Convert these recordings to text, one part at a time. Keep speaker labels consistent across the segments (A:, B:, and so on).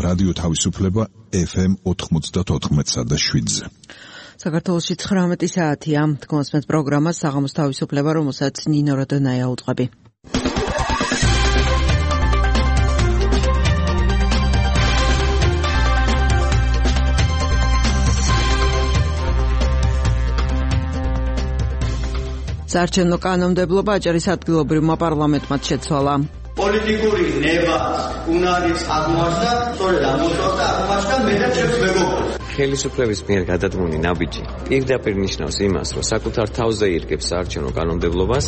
A: რადიო თავისუფლება FM 94.7-ზე.
B: საქართველოში 19 საათია. თქვენს პროგრამას საღამოს თავისუფლება, რომელსაც ნინო როდონაია უძღვები. საარჩევნო კანონმდებლობა აჭარის ადგილობრივმა პარლამენტმა შეცვალა.
C: პოლიტიკური ნება უნარის აღმოჩნდა, სწორედ აღმოჩნდა აღმოჩნდა მე და ჩემს მეგობრებს.
D: ხელისუფლების მიერ გადადგმული ნაბიჯი პირდაპირ ნიშნავს იმას, რომ საკუთარ თავზე ირგებს საარჩევნო კანონმდებლობას.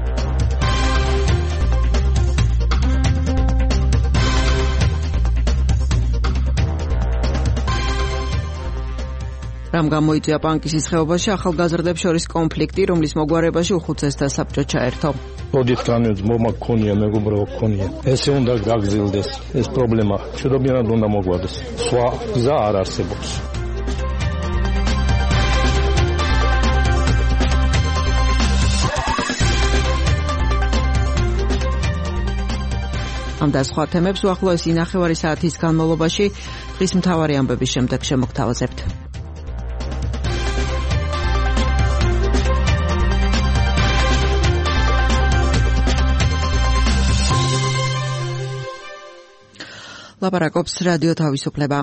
B: რამ გამოიწვია პანკისის ხეობაში ახალგაზრდებს შორის კონფლიქტი, რომლის მოგვარებაში უხუცესთა საბჭო ჩაერთო.
E: Odit განებს მომა გქონია, მეგობრებო გქონია. ესე უნდა გაგზილდეს ეს პრობლემა. შედობიანად უნდა მოგვარდეს. სხვა გზა არ არსებობს. ამ და სხვა თემებს უახლოესი ნახევარი საათის განმავლობაში დღის მთავარი ამბების შემდეგ შემოგთავაზებთ. ლაპარაკობს რადიო თავისუფლება.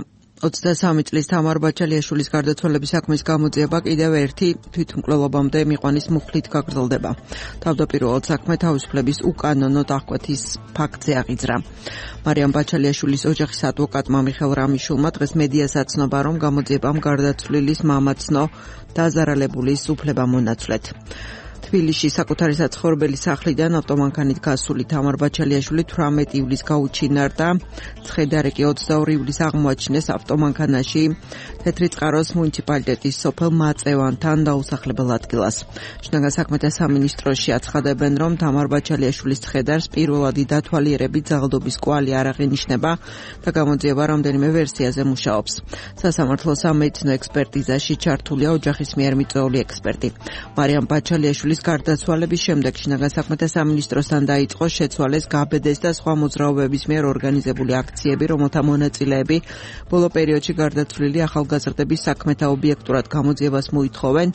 E: 23 წლის თამარ ბაჩალიაშვილის გარდაცვალების საქმის გამოძიება კიდევ ერთი თვითმკვლელობამდე მიყვანის მუხლით გაგრძელდება. თავდაპირველად საქმე თავისუფლების უკანონო დახკვეთის ფაქტზე აღიძრა. მარიამ ბაჩალიაშვილის ოჯახის ადვოკატმა მიხელ რამიშულმა დღეს მედიას აცნობა, რომ გამოძიებამ გარდაცვლილის მამა ცნო დაზარალებულის უფლება მონაცვლეთ. თბილისში საკუთარი საცხოვრებელი სახლიდან ავტომანქანით გასული თამარ ბაჩალიაშვილი 18 ივლისს გაუჩინარდა. ცხედარეკი 22 ივლისს აღმოაჩინეს ავტომანქანაში თეთრი წყაროს მუნიციპალიტეტის სოფელ მაწევანთან დაუსახლებელ ადგილას. შინაგან საქმეთა სამინისტროში აცხადებენ, რომ თამარ ბაჩალიაშვილის ცხედარს პირველადი დათვალიერებით ძალადობის კვალი არ აღინიშნება და გამოძიება რამდენიმე ვერსიაზე მუშაობს. სასამართლო სამედიცინო ექსპერტიზაში ჩართულია ოჯახის მიერ მიწვეული ექსპერტი. მარიამ ბაჩალიაშვილის გარდაცვალების შემდეგ შინაგან საქმეთა სამინისტროსთან დაიწყო შეცვალეს გაბედეს და სხვა მოძრაობების მიერ ორგანიზებული აქციები, რომელთა მონაწილეები ბოლო პერიოდში გარდაცვლილი ახალგაზრდების საქმეთა ობიექტურად გამოძიებას მოითხოვენ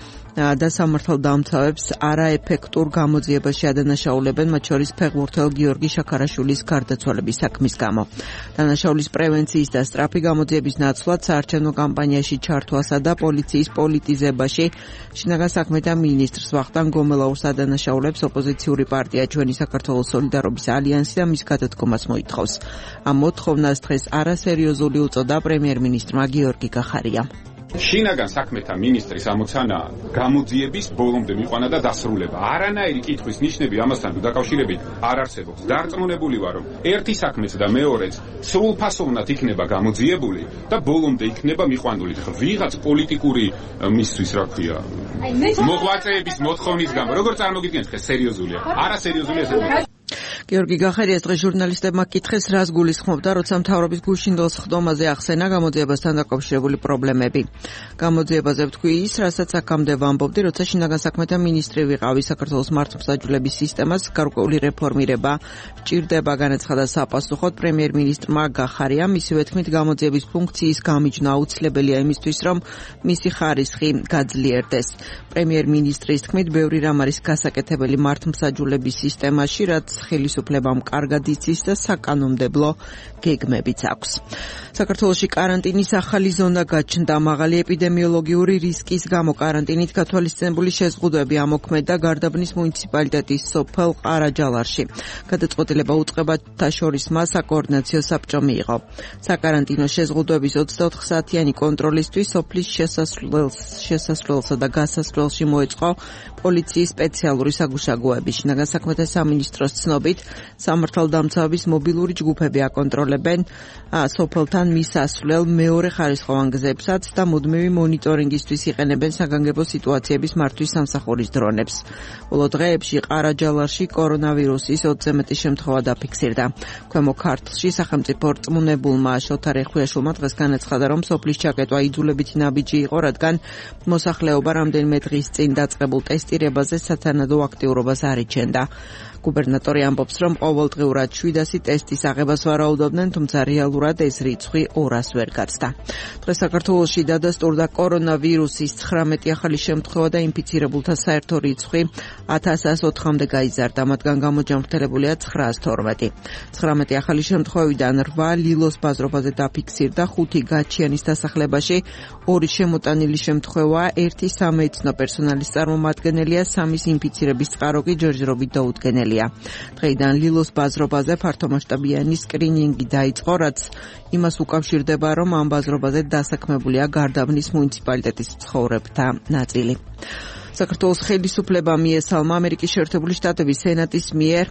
E: და სამართალდამცავებს არაეფექტურ გამოძიებაში ადანაშაულებენ, მათ შორის ფეხბურთელ გიორგი შაქარაშვილის გარდაცვალების საქმის გამო. დანაშაულის პრევენციის და სწრაფი გამოძიების ნაცვლად საარჩევნო კამპანიაში ჩართვასა და პოლიციის პოლიტიზებაში შინაგან საქმეთა მინისტრს ვახტანგ გომელაურს ადანაშაულებს ოპოზიციური პარტია ჩვენი საქართველოს სოლიდარობის ალიანსი და მის გადადგომას მოითხოვს. ამ მოთხოვნას დღეს არასერიოზული უწოდა პრემიერ-მინისტრმა გიორგი გახარიამ.
F: შინაგან საქმეთა მინისტრის ამოცანაა გამოძიების ბოლომდე მიყვანა და დასრულება. არანაირი კითხვის ნიშნები ამასთან დაკავშირებით არ არსებობს. დარწმუნებული ვარ, რომ ერთი საქმეც და მეორეც სრულფასოვნად იქნება გამოძიებული და ბოლომდე იქნება მიყვანული. ვიღაც პოლიტიკური მისთვის, რა ქვია, მოღვაწეების მოთხოვნის გამო. როგორ წარმოგიდგენთ, ხე სერიოზულია? არასერიოზულია ეს.
B: გიორგი გახარიას დღეს ჟურნალისტებმა კითხეს, რას გულისხმობდა, როცა მთავრობის გუშინდელს ხდომაზე ახსენა გამოძიებასთან დაკავშირებული პრობლემები. გამოძიებაზე ვთქვი ის, რასაც აქამდე ვამბობდი, როცა შინაგან საქმეთა მინისტრი ვიყავი. საქართველოს მართლმსაჯულების სისტემას გარკვეული რეფორმირება ჭირდება, განაცხადა საპასუხოდ პრემიერ-მინისტრმა გახარიამ. მისივე თქმით, გამოძიების ფუნქციის გამიჯნა აუცილებელია იმისთვის, რომ მისი ხარისხი გაძლიერდეს. პრემიერ-მინისტრის თქმით, ბევრი რამ არის გასაკეთებელი მართლმსაჯულების სისტემაში, რაც ხელისუფლებამ კარგად იცის და საკანონმდებლო გეგმებიც აქვს. საქართველოში კარანტინის ახალი ზონა გაჩნდა. მაღალი ეპიდემიოლოგიური რისკის გამო კარანტინით გათვალისწინებული შეზღუდვები ამოქმედა გარდაბნის მუნიციპალიტეტის სოფელ ყარაჯალარში. გადაწყვეტილება უწყებათა შორის მას საკოორდინაციო საბჭო მიიღო. საკარანტინო შეზღუდვების 24 საათიანი კონტროლისთვის სოფლის შესასვლელსა და გასასვლელში მოეწყო პოლიციის სპეციალური საგუშაგოები. შინაგან საქმეთა სამინისტროს ცნობით, სამართალდამცავების მობილური ჯგუფები აკონტროლებენ სოფელთან მისასვლელ მეორე ხარისხოვან გზებსაც და მუდმივი მონიტორინგისთვის იყენებენ საგანგებო სიტუაციების მართვის სამსახურის დრონებს. ბოლო დღეებში ყარაჯალარში კორონავირუსის 20-ზე მეტი შემთხვევა დაფიქსირდა. ქვემო ქართლში სახელმწიფო რწმუნებულმა შოთა რეხვიაშვილმა დღეს განაცხადა, რომ სოფლის ჩაკეტვა იძულებითი ნაბიჯი იყო, რადგან მოსახლეობა რამდენიმე დღის წინ დაწყებულ ტესტირებაზე სათანადო აქტიურობას არ იჩენდა. გუბერნატორი ამბობს, ამბობს, რომ ყოველდღიურად 700 ტესტის აღებას ვარაუდობდნენ, თუმცა რეალურად ეს რიცხვი 200 ვერ გაცდა. დღეს საქართველოში დადასტურდა კორონავირუსის 19 ახალი შემთხვევა და ინფიცირებულთა საერთო რიცხვი 1104-მდე გაიზარდა, მათგან გამოჯანმრთელებულია 912. 19 ახალი შემთხვევიდან 8 ლილოს ბაზრობაზე დაფიქსირდა, 5 გაჩიანის დასახლებაში, 2 შემოტანილი შემთხვევა, 1 სამედიცინო პერსონალის წარმომადგენელია, 3 ინფიცირების წყარო კი ჯერჯერობით დაუდგენელია. დღეიდან ლილოს ბაზრობაზე ფართომასშტაბიანი სკრინინგი დაიწყო, რაც იმას უკავშირდება, რომ ამ ბაზრობაზე დასაქმებულია გარდაბნის მუნიციპალიტეტის მცხოვრებთა ნაწილი. საქართველოს ხელისუფლებამ მიესალმა ამერიკის შეერთებული შტატების სენატის მიერ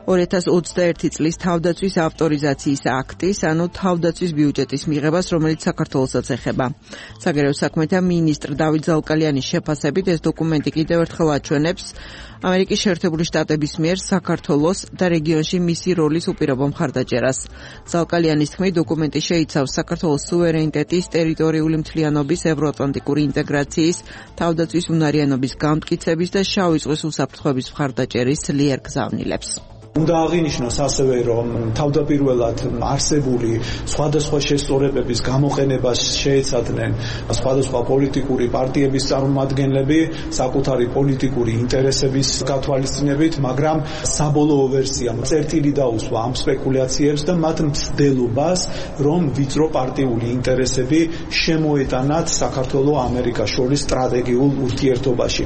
B: 2021 წლის თავდაცვის ავტორიზაციის აქტის, ანუ თავდაცვის ბიუჯეტის მიღებას, რომელიც საქართველოსაც ეხება. საგარეო საქმეთა მინისტრ დავით ზალკალიანის შეფასებით ეს დოკუმენტი კიდევ ერთხელ აჩვენებს ამერიკის შეერთებული შტატების მიერ საქართველოს და რეგიონში მისი როლის უპირობო მხარდაჭერას. ზალკალიანის თქმით, დოკუმენტი შეიცავს საქართველოს სუვერენიტეტის, ტერიტორიული მთლიანობის, ევროატლანტიკური ინტეგრაციის, თავდაცვის უნარიანობის გამტკიცების და შავი ზღვის უსაფრთხოების მხარდაჭერის ძლიერ გზავნილებს.
G: უნდა აღინიშნოს ასევე, რომ თავდაპირველად არსებული სხვადასხვა შესწორებების გამოყენებას შეეცადნენ სხვადასხვა პოლიტიკური პარტიების წარმომადგენლები საკუთარი პოლიტიკური ინტერესების გათვალისწინებით, მაგრამ საბოლოო ვერსიამ წერტილი დაუსვა ამ სპეკულაციებს და მათ მცდელობას, რომ ვიწრო პარტიული ინტერესები შემოეტანათ საქართველოს-ამერიკას შორის სტრატეგიულ ურთიერთობაში.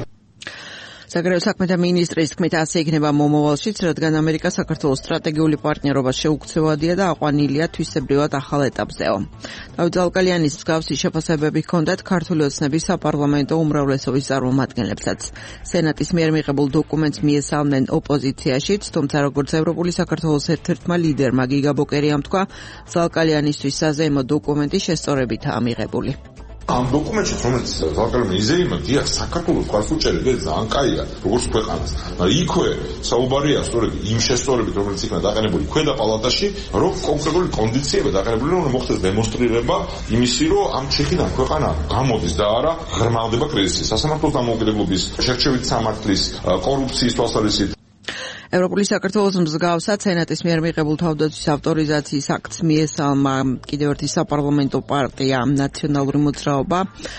B: საგარეო საქმეთა მინისტრის თქმით, ასე იქნება მომავალშიც, რადგან ამერიკა საქართველოს სტრატეგიული პარტნიორობა შეუქცევადია და აყვანილია თვისებრივად ახალ ეტაპზეო. დავით ზალკალიანის მსგავსი შეფასებები ჰქონდათ ქართული ოცნების საპარლამენტო უმრავლესობის წარმომადგენლებსაც. სენატის მიერ მიღებულ დოკუმენტს მიესალმნენ ოპოზიციაშიც, თუმცა როგორც ევროპული საქართველოს ერთ-ერთმა ლიდერმა გიგა ბოკერიამ თქვა, ზალკალიანისთვის საზეიმო დოკუმენტი შესწორებითაა მიღებული.
H: ამ დოკუმენტში, რომელიც ზალკალიანი იზეიმა, დიახ, საქართველოს გასუჭერებელი ძალიან კაია, როგორც ქვეყანას. იქვე საუბარია სწორედ იმ შესწორებით, რომელიც იქნა დაყენებული ქვედა პალატაში, რომ კონკრეტული კონდიციები დაყენებული, რომ მოხდეს დემონსტრირება იმისი, რომ ამ ჩეხიდან ქვეყანა გამოდის და არა ღრმავდება კრიზისი. სასამართლოს დამოუკიდებლობის, შერჩევით სამართლის, კორუფციის თვალსაზრისით.
B: ევროპული საქართველოს მსგავსად სენატის მიერ მიღებულ თავდაცვის ავტორიზაციის აქტს მიესალმა კიდევ ერთი საპარლამენტო პარტია ნაციონალური მოძრაობა.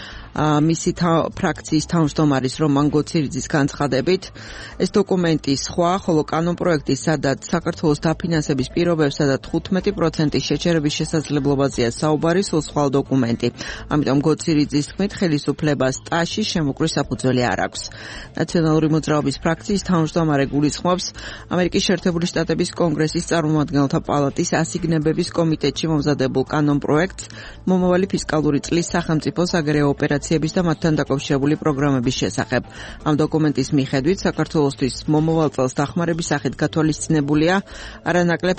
B: მისი ფრაქციის თავმჯდომარის რომან გოცირიძის განცხადებით, ეს დოკუმენტი სხვა, ხოლო კანონპროექტი, სადაც საქართველოს დაფინანსების პირობებსა და 15% შეჩერების შესაძლებლობაზეა საუბარი, სულ სხვა დოკუმენტი. ამიტომ გოცირიძის თქმით, ხელისუფლებას ტაში შემოკვრის საფუძველი არ აქვს. ნაციონალური მოძრაობის ფრაქციის თავმჯდომარე გულისხმობს ამერიკის შეერთებული შტატების კონგრესის წარმომადგენელთა პალატის ასიგნებების კომიტეტში მომზადებულ კანონპროექტს მომავალი ფისკალური წლის სახელმწიფო საგარეო ოპერაციების და მათთან დაკავშირებული პროგრამების შესახებ. ამ დოკუმენტის მიხედვით საქართველოსთვის მომავალ წელს დახმარების სახით გათვალისწინებულია არანაკლებ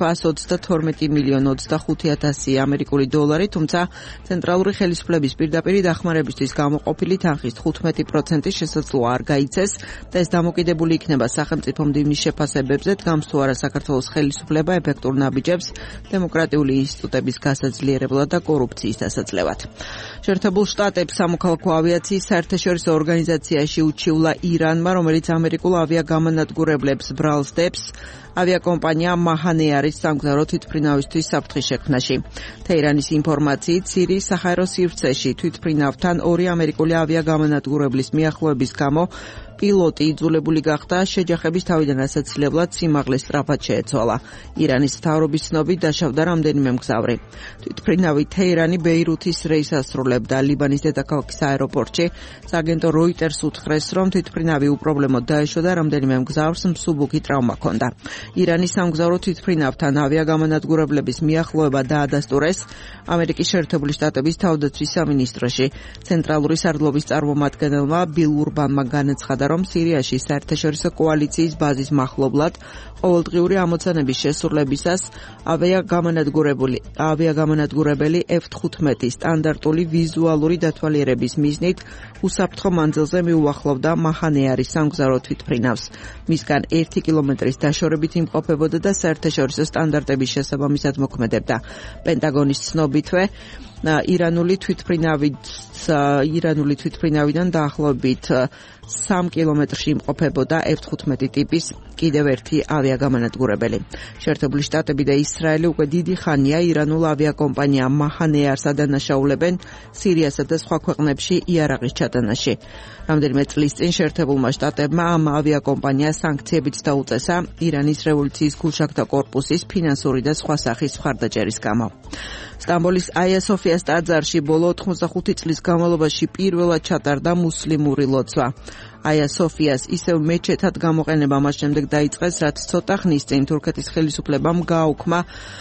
B: 132 მილიონი 25,000 ამერიკული დოლარი, თუმცა ცენტრალური ხელისუფლების პირდაპირი დახმარებისთვის გამოყოფილი თანხის 15% შესაძლოა არ გაიცეს და ეს დამოკიდებული იქნება სახელმწიფო მდივნის შეფასებებზე, დგამს თუ არა საქართველოს ხელისუფლება ეფექტურ ნაბიჯებს დემოკრატიული ინსტიტუტების გასაძლიერებლად და კორუფციის დასაძლევად. შეერთებულ შტატებს სამოქალაქო ავიაციის საერთაშორისო ორგანიზაციაში უჩიულა ირანმა, რომელიც ამერიკულ ავიაგამანადგურებლებს ბრალსდებს ავიაკომპანია მაჰანეარის სამგზავრო თვითმფრინავისთვის საფრთხის შექმნაში. თეირანის ინფორმაციით, სირიის საჰაერო სივრცეში თვითმფრინავთან 2 ამერიკული ავიაგამანადგურებლის მიახლოების გამო პილოტი იძულებული გახდა შეჯახების თავიდან ასაცილებლად სიმაღლეს სწრაფად შეეცვალა. ირანის მთავრობის ცნობით დაშავდა რამდენიმე მგზავრი. თვითმფრინავი თეირანი ბეირუთის რეისს ასრულებდა ლიბანის დედაქალაქის აეროპორტში. სააგენტო როიტერს უთხრეს, რომ თვითმფრინავი უპრობლემოდ დაეშვა და რამდენიმე მგზავრს მსუბუქი ტრავმა ჰქონდა. ირანის სამგზავრო თვითმფრინავთან ავიაგამანადგურებლების მიახლოება დაადასტურეს ამერიკის შეერთებული შტატების თავდაცვის სამინისტროში. ცენტრალური სარდლობის წარმომადგენელმა ბილ ურბანმა განაცხადა, რომ სირიაში საერთაშორისო კოალიციის ბაზის მახლობლად ყოველდღიური ამოცანების შესრულებისას ავიაგამანადგურებელი F-15 სტანდარტული ვიზუალური დათვალიერების მიზნით უსაფრთხო მანძილზე მიუახლოვდა მაჰანეარის სამგზავრო თვითმფრინავს. მისგან 1 კილომეტრის დაშორებით იმყოფებოდა და საერთაშორისო სტანდარტების შესაბამისად მოქმედებდა. პენტაგონის ცნობითვე ირანული თვითმფრინავიდან დაახლოებით 3 კილომეტრში იმყოფებოდა F-15 ტიპის კიდევ ერთი ავიაგამანადგურებელი. შეერთებული შტატები და ისრაელი უკვე დიდი ხანია ირანულ ავიაკომპანია მაჰანეარს ადანაშაულებენ სირიასა და სხვა ქვეყნებში იარაღის ჩატანაში. რამდენიმე წლის წინ შეერთებულმა შტატებმა ამ ავიაკომპანიას სანქციებიც დაუწესა ირანის რევოლუციის გულშაგთა კორპუსის ფინანსური და სხვა სახის მხარდაჭერის გამო. სტამბოლის აია სოფიას ტაძარში ბოლო 85 წლის განმავლობაში პირველად ჩატარდა მუსლიმური ლოცვა. აია სოფიას ისევ მეჩეთად გამოყენება მას შემდეგ დაიწყეს, რაც ცოტა ხნის წინ თურქეთის ხელისუფლებამ გააუქმა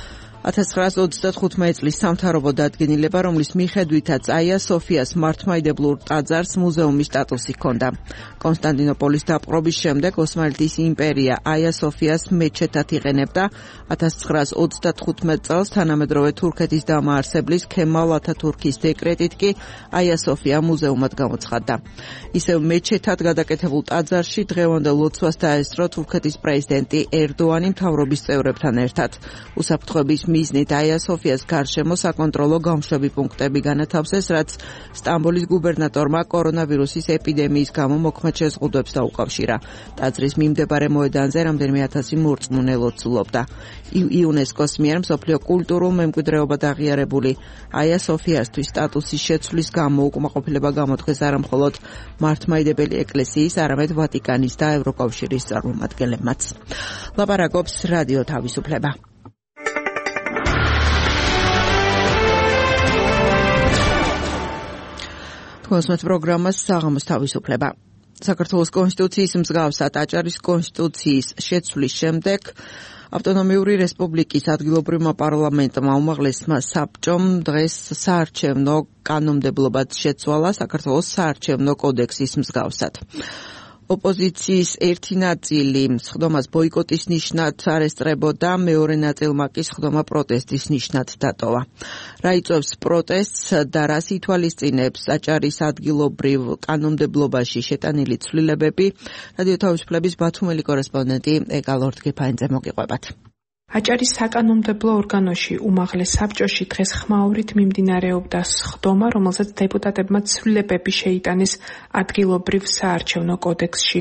B: 1935 წლის სამთავრობო დადგენილება, რომლის მიხედვითაც აია სოფიას მართლმადიდებლურ ტაძარს მუზეუმის სტატუსი ჰქონდა. კონსტანტინოპოლის დაპყრობის შემდეგ ოსმალეთის იმპერია აია სოფიას მეჩეთად იყენებდა 1935 წელს თანამედროვე თურქეთის დამაარსებლის ქემალ ათათურქის დეკრეტით კი აია სოფია მუზეუმად გამოცხადდა. ისევ მეჩეთად გადაკეთებულ ტაძარში დღევანდელ ლოცვას დაესწრო თურქეთის პრეზიდენტი ერდოანი მთავრობის წევრებთან ერთად. უსაფრთხოების მიზნით აია სოფიას გარშემო საკონტროლო გამშვები პუნქტები განათავსეს, რაც სტამბოლის გუბერნატორმა კორონავირუსის ეპიდემიის გამო მოქმედ შეზღუდვებს დაუკავშირა. ტაძრის მიმდებარე მოედანზე რამდენიმე ათასი მორწმუნე ლოცულობდა. იუნესკოს მიერ მსოფლიო კულტურულ მემკვიდრეობად აღიარებული აია სოფიასთვის სტატუსის შეცვლის გამო უკმაყოფილება გამოთქვეს არა მხოლოდ მართლმადიდებელი ეკლესიის, არამედ ვატიკანის და ევროკავშირის წარმომადგენლებმაც. ლაპარაკობს რადიო თავისუფლება. კონსმეთ პროგრამას საღამოს თავისუფლება. საქართველოს კონსტიტუციის მსგავსად აჭარის კონსტიტუციის შეცვლის შემდეგ ავტონომიური რესპუბლიკის ადგილობრივმა პარლამენტმა უმაღლესმა საბჭომ დღეს საარჩევნო კანონმდებლობად შეცვალა საქართველოს საარჩევნო კოდექსის მსგავსად. ოპოზიციის ერთი ნაწილი სხდომას ბოიკოტის ნიშნად არესტრებოდა, მეორე ნაწილმა კი სხდომა პროტესტის ნიშნად დატოვა. რა იწვევს პროტესტს და რას ითვალისწინებს აჭარის ადგილობრივ კანონმდებლობაში შეტანილი ცვლილებები, რადიო თავისუფლების ბათუმელი კორესპონდენტი ეკა ლორდ-გეფაინძე მოგიყვებათ.
I: აჭარის საკანონმდებლო ორგანოში უმაღლეს საბჭოში დღეს ხმაურით მიმდინარეობდა სხდომა, რომელზეც დეპუტატებმა ცვლილებები შეიტანეს ადგილობრივ საარჩევნო კოდექსში.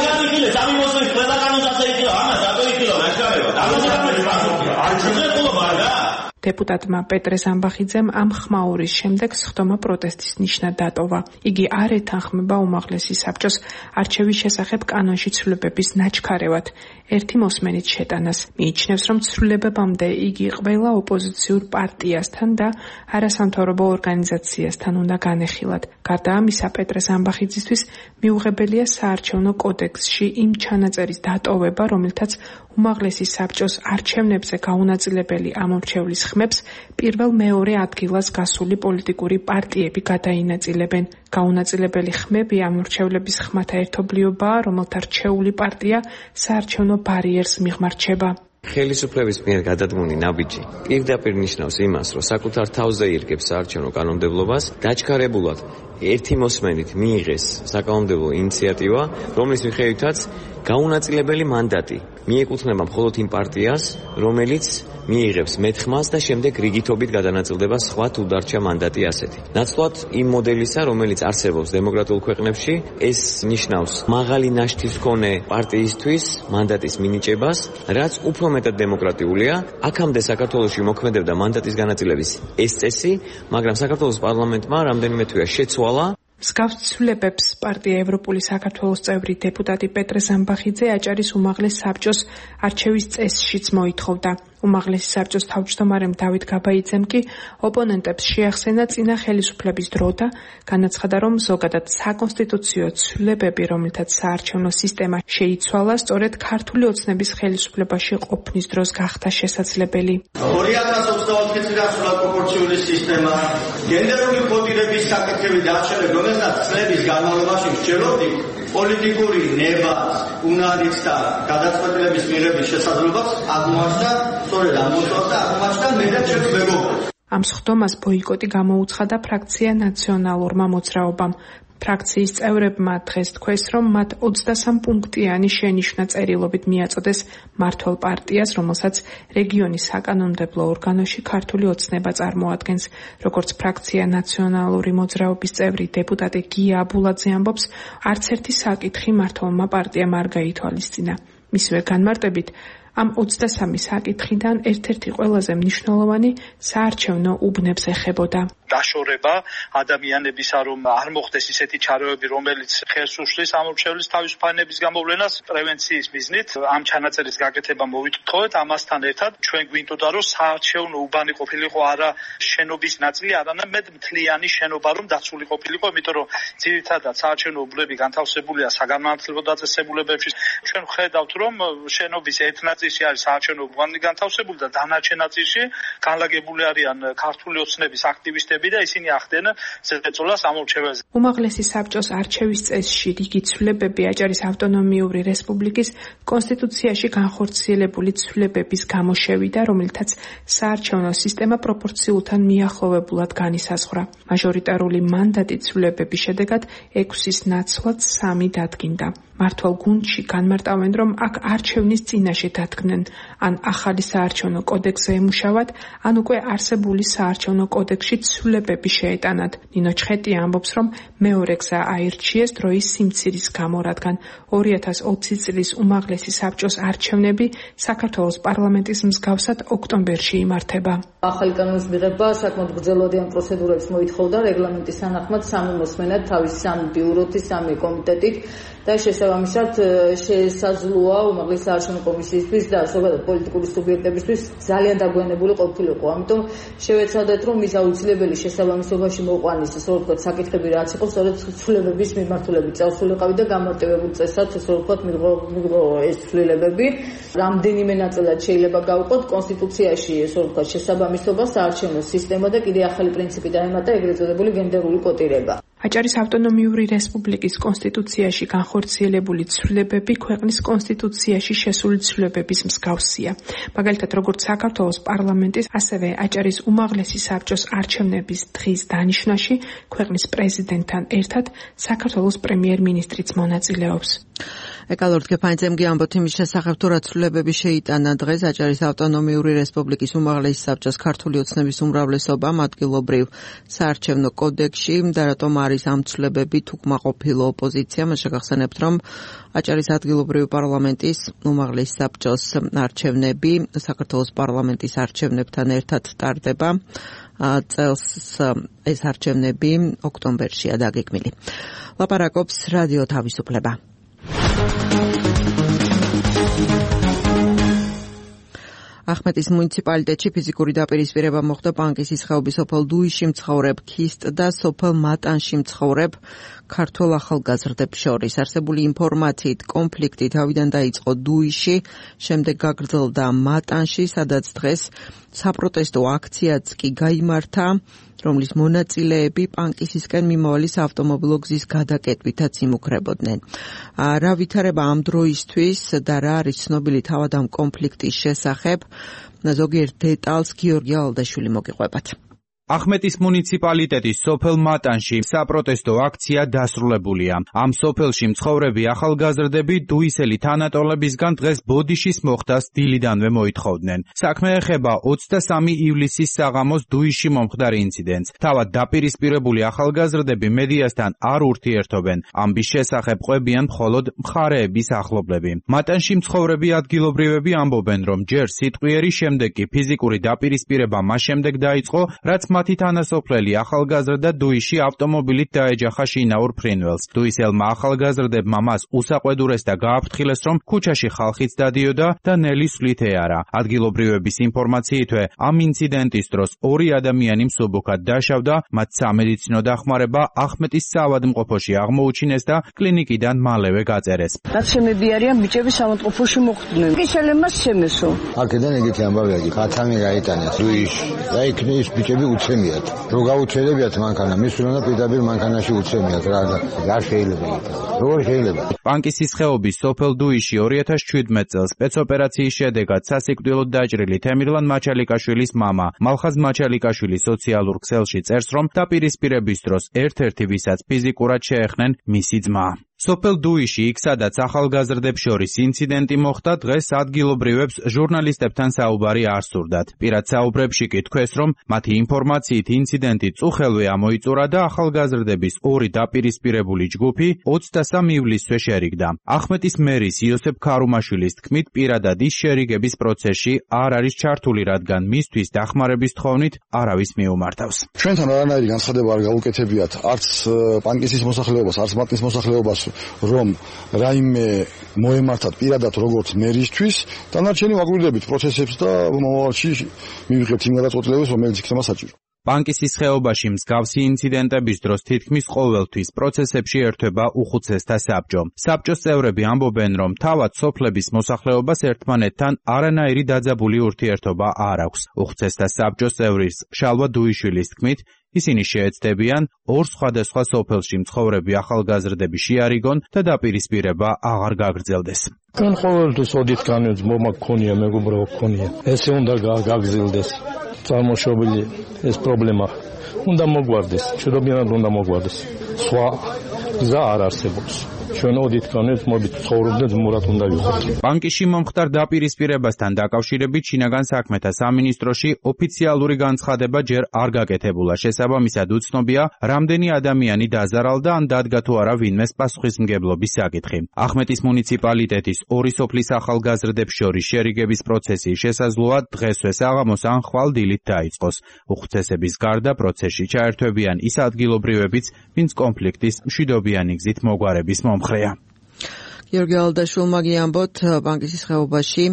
I: დეპუტატმა პეტრე ზამბახიძემ ამ ხმაურის შემდეგ სხდომა პროტესტის ნიშნად დატოვა. იგი არ ეთანხმება უმაღლესი საბჭოს არჩევის შესახებ კანონში ცვლილებების ნაჩქარევად ერთი მოსმენით შეტანას. მიიჩნევს, რომ ცვლილებებამდე იგი ყველა ოპოზიციურ პარტიასთან და არასამთავრობო ორგანიზაციასთან უნდა განეხილათ. გარდა ამისა, პეტრე ზამბახიძისთვის მიუღებელია საარჩევნო კოდექსში იმ ჩანაწერის დატოვება, რომელთაც უმაღლესი საბჭოს არჩევნებზე გაუნაწილებელი ამორჩევლის ხმებს პირველ-მეორე ადგილას გასული პოლიტიკური პარტიები გადაინაწილებენ. გაუნაწილებელი ხმები ამორჩევლების ხმათა ერთობლიობაა, რომელთა რჩეული პარტია საარჩევნო ბარიერს მიღმარჩება.
D: ხელისუფლების მიერ გადადგმული ნაბიჯი პირდაპირ ნიშნავს იმას, რომ საკუთარ თავზე ირგებს საარჩევნო კანონმდებლობას, დაჩქარებულად ერთი მოსმენით მიიღეს საკანონმდებლო ინიციატივა, რომლის მიხედვითაც გაუნაწილებელი მანდატი მიეკუთვნება მხოლოდ იმ პარტიას, რომელიც მიიღებს მეტხმას და შემდეგ რიგითობით გადანაწილდება სხვა თუ დარჩა მანდატი ასეთი. ნაცვლად იმ მოდელისა, რომელიც არსებობს დემოკრატიულ ქვეყნებში, ეს ნიშნავს მაღალი ნაშთის მქონე პარტიისთვის მანდატის მინიჭებას, რაც უფრო მეტად დემოკრატიულია. აქამდე საქართველოში მოქმედებდა მანდატის განაწილების ეს წესი, მაგრამ საქართველოს პარლამენტმა რამდენიმე თვეა შეცვალა.
I: მსგავს ცვლილებებს პარტია ევროპული საქართველოს წევრი დეპუტატი პეტრე ზამბახიძე აჭარის უმაღლეს საბჭოს არჩევის წესშიც მოითხოვდა. უმაღლესი საბჭოს თავმჯდომარემ დავით გაბაიძემ კი ოპონენტებს შეახსენა წინა ხელისუფლების დრო და განაცხადა, რომ ზოგადად საკონსტიტუციო ცვლილებები, რომელთაც საარჩევნო სისტემა შეიცვალა, სწორედ ქართული ოცნების ხელისუფლებაში ყოფნის დროს გახდა შესაძლებელი.
C: 2024 წელს სრულად პროპორციული სისტემა, გენდერული კოდირების საკითხები დარჩენილ, რომელსაც წლების განმავლობაში ვსჯელობდით, პოლიტიკური ნება, უნარიც და გადაწყვეტილების მიღების შესაძლებლობას აღმოაჩნდა, სწორედ აღმოჩნდა მე და ჩემს მეგობრებს.
I: ამ სხდომას ბოიკოტი გამოუცხადა ფრაქცია ნაციონალურმა მოძრაობამ. ფრაქციის წევრებმა დღეს თქვეს, რომ მათ 23 პუნქტიანი შენიშვნა წერილობით მიაწოდეს მმართველ პარტიას, რომელსაც რეგიონის საკანონმდებლო ორგანოში ქართული ოცნება წარმოადგენს. როგორც ფრაქცია ნაციონალური მოძრაობის წევრი დეპუტატი გია აბულაძე ამბობს, არც ერთი საკითხი მმართველმა პარტიამ არ გაითვალისწინა. მისივე განმარტებით, ამ 23 საკითხიდან ერთ-ერთი ყველაზე მნიშვნელოვანი საარჩევნო უბნებს ეხებოდა.
J: დაშორება ადამიანების რომ არ მოხდეს ისეთი ჩარეები, რომელიც ხელს უშლის ამორჩევლის თავისუფლების გამოვლენას პრევენციის მიზნით ამ ჩანაწერის გაკეთება მოვიტყოვეთ. ამასთან ერთად ჩვენ გვინდოდა რომ საარჩევნო უბანი ყოფილიყო არა შენობის ნაწილი, არამედ მთლიანი შენობა რომ დაცული ყოფილიყო, იმიტომ რომ ძირითადად საარჩევნო უბნები განთავსებულია საგანმანათლებლო დაწესებულებებში. ჩვენ ვხედავთ რომ შენობის ერთ ნაწილში არის საარჩევნო უბანი განთავსებული და დანარჩენ ნაწილში განლაგებული არიან ქართული ოცნების აქტივისტები და ისინი ახდენ ზეწოლას ამორჩეველზე.
I: უმაღლესი საბჭოს არჩევის წესში რიგი ცვლილებები აჭარის ავტონომიური რესპუბლიკის კონსტიტუციაში განხორციელებული ცვლილებების გამო შევიდა, რომელთაც საარჩევნო სისტემა პროპორციულთან მიახლოვებულად განისაზღვრა. მაჟორიტარული მანდატით ცვლილებების შედეგად 6-ის ნაცვლად 3 დადგინდა. მართვალ გუნდში განმარტავენ, რომ აქ არჩევნის წინაშე დადგნენ, ან ახალი საარჩევნო კოდექსზე ემუშავათ, ან უკვე არსებული საარჩევნო კოდექსში ცვლილებები შეეტანათ. ნინო ჩხეტია ამბობს, რომ მეორე გზა აირჩიეს დროის სიმცირის გამო, რადგან 2020 წლის უმაღლესი საბჭოს არჩევნები საქართველოს პარლამენტის მსგავსად ოქტომბერში იმართება.
K: ახალი კანონის მიღება საკმაოდ გრძელვადიან პროცედურებს მოითხოვდა რეგლამენტის თანახმად 3 მოსმენად, თავის 3 ბიუროთი, 3 კომიტეტით და შესაბამისად შესაძლოა უმაღლესი საარჩევნო კომისიისთვის და ზოგადად პოლიტიკური სუბიექტებისთვის ძალიან დაგვიანებული ყოფილიყო. ამიტომ შევეცადეთ, რომ ის აუცილებელი შესაბამისობაში მოყვანის, ასე ვთქვათ, საკითხები რაც იყო, სწორედ ცვლილებების მიმართულებით წავსულიყავი და გამარტივებულ წესად, ასე ვთქვათ, მიიღო ეს ცვლილებები. რამდენიმე ნაწილად შეიძლება გავუყოთ კონსტიტუციაში, ასე ვთქვათ, შესაბამისობა, საარჩევნო სისტემა და კიდე ახალი პრინციპი დაემატა, ეგრეთ წოდებული გენდერული კოტირება.
I: აჭარის ავტონომიური რესპუბლიკის კონსტიტუციაში განხორციელებული ცვლილებები ქვეყნის კონსტიტუციაში შესული ცვლილებების მსგავსია. მაგალითად, როგორც საქართველოს პარლამენტის, ასევე აჭარის უმაღლესი საბჭოს არჩევნების დღის დანიშვნაში ქვეყნის პრეზიდენტთან ერთად საქართველოს პრემიერ-მინისტრიც მონაწილეობს.
B: ეკალორდ გეფანიძემ ამბობთ იმის შესახებ, თუ რა ცვლილებები შეიტანა დღეს აჭარის ავტონომიური რესპუბლიკის უმაღლესი საბჭოს ქართული ოცნების უმრავლესობამ ადგილობრივ საარჩევნო კოდექსში და რატომ არის ამ ცვლილებებით უკმაყოფილო ოპოზიცია. მას შეგახსენებთ, რომ აჭარის ადგილობრივი პარლამენტის უმაღლესი საბჭოს არჩევნები საქართველოს პარლამენტის არჩევნებთან ერთად ტარდება. წელს ეს არჩევნები ოქტომბერშია დაგეგმილი. ლაპარაკობს რადიო თავისუფლება. ახმეტის მუნიციპალიტეტში ფიზიკური დაპირისპირება მოხდა პანკისის ხეობის სოფელ დუიში მცხოვრებ ქისტ და სოფელ მატანში მცხოვრებ ქართველ ახალგაზრდებს შორის. არსებული ინფორმაციით კონფლიქტი თავიდან დაიწყო დუიში, შემდეგ გაგრძელდა მატანში, სადაც დღეს საპროტესტო აქციაც კი გაიმართა, რომლის მონაწილეები პანკისისკენ მიმავალი საავტომობილო გზის გადაკეტვითაც იმუქრებოდნენ. რა ვითარება ამ დროისთვის და რა არის ცნობილი თავად ამ კონფლიქტის შესახებ, ზოგიერთ დეტალს გიორგი ალდაშვილი მოგიყვებათ.
L: ახმეტის მუნიციპალიტეტის სოფელ მატანში საპროტესტო აქცია დასრულებულია. ამ სოფელში მცხოვრები ახალგაზრდები დუისელი თანატოლებისგან დღეს ბოდიშის მოხდას დილიდანვე მოითხოვდნენ. საქმე ეხება 23 ივლისის საღამოს დუისში მომხდარ ინციდენტს. თავად დაპირისპირებული ახალგაზრდები მედიასთან არ ურთიერთობენ. ამბის შესახებ ყვებიან მხოლოდ მხარეების ახლობლები. მატანში მცხოვრები ადგილობრივები ამბობენ, რომ ჯერ სიტყვიერი, შემდეგ კი ფიზიკური დაპირისპირება მას შემდეგ დაიწყო, რაც მათი თანასოფლელი ახალგაზრდა დუიში ავტომობილით დაეჯახა შინაურ ფრინველს. დუისელმა ახალგაზრდებმა მას უსაყვედურეს და გააფრთხილეს, რომ ქუჩაში ხალხიც დადიოდა და ნელი სვლით ეარა. ადგილობრივების ინფორმაციითვე ამ ინციდენტის დროს 2 ადამიანი მსუბუქად დაშავდა, მათ სამედიცინო დახმარება ახმეტის საავადმყოფოში აღმოუჩინეს და კლინიკიდან მალევე გაწერეს.
M: რაც შემები არიან ბიჭები საავადმყოფოში მოხვდნენ. კი შეიძლება შემესო.
N: აქედან ეგეთი ამბავია, ხათამი გაიტანეს დუიში. და იქ ის ბიჭები უცემიათ. რო გაუჩერებიათ მანქანა, მისულან და პირდაპირ მანქანაში უცემიათ რა და არ შეიძლება იქ. როგორ შეიძლება?
L: პანკისის ხეობის სოფელ დუიში 2017 წელს სპეცოპერაციის შედეგად სასიკვდილოდ დაჭრილი თემირლან მაჩალიკაშვილის მამა მალხაზ მაჩალიკაშვილი სოციალურ ქსელში წერს, რომ დაპირისპირების დროს ერთ-ერთი ვისაც ფიზიკურად შეეხნენ მისი ძმა. სოფელ დუიში, იქ სადაც ახალგაზრდებს შორის ინციდენტი მოხდა, დღეს ადგილობრივებს ჟურნალისტებთან საუბარი არ სურდათ. პირად საუბრებში კი თქვეს, რომ მათი ინფორმაციით ინციდენტი წუხელვე ამოიწურა და ახალგაზრდების ორი დაპირისპირებული ჯგუფი 23 ივლისზე შერიგდა. ახმეტის მერის იოსებ ქარუმაშვილის თქმით, პირადად ის შერიგების პროცესში არ არის ჩართული, რადგან მისთვის დახმარების თხოვნით არავის მიუმართავს.
O: ჩვენთან არანაირი განცხადება არ გაუკეთებიათ არც პანკისის მოსახლეობას, არც მატნის მოსახლეობას, რომ რაიმე მოემართათ პირადად როგორც მერისთვის, დანარჩენი ვაგვირდებით პროცესებს და მომავალში მივიღებთ იმ გადაწყვეტილებებს, რომელიც იქნება საჭირო.
L: პანკისის ხეობაში მსგავსი ინციდენტების დროს თითქმის ყოველთვის პროცესებში ერთვება უხუცესთა საბჭო. საბჭოს წევრები ამბობენ, რომ თავად სოფლების მოსახლეობას ერთმანეთთან არანაირი დაძაბული ურთიერთობა არ აქვს. უხუცესთა საბჭოს წევრის შალვა დუიშვილის თქმით, ისინი შეეცდებიან ორ სხვადასხვა სოფელში მცხოვრები ახალგაზრდები შეარიგონ და დაპირისპირება აღარ გაგრძელდეს.
P: კან ყოველთვის ოდით განვեց მომა გქონია, მეგობრებო გქონია. ესე უნდა გაგრძელდეს. წარმოშობილი ეს პრობლემა უნდა მოგვარდეს, ჩვენებიანად უნდა მოგვარდეს. სხვა გზა არ არსებობს. ჩვენ ოდით განვեց მოდით ცხოვრობდეთ მურად უნდა ვიყოთ.
L: პანკისში მომხდარ დაპირისპირებასთან დაკავშირებით შინაგან საქმეთა სამინისტროში ოფიციალური განცხადება ჯერ არ გაკეთებულა. შესაბამისად უცნობია, რამდენი ადამიანი დაზარალდა ან დადგა თუ არა ვინმეს პასუხისმგებლობის საკითხი. ახმეტის მუნიციპალიტეტის ორი სოფლის ახალგაზრდებს შორის შერიგების პროცესი შესაძლოა დღესვე საღამოს ან ხვალ დილით დაიწყოს. უხუცესების გარდა პროცესში ჩაერთვებიან ის ადგილობრივებიც, ვინც კონფლიქტის მშვიდობიანი გზით მოგვარების მომხრეა.
B: გიორგი ალდაშვილმა გიამბოთ, პანკისის ხეობაში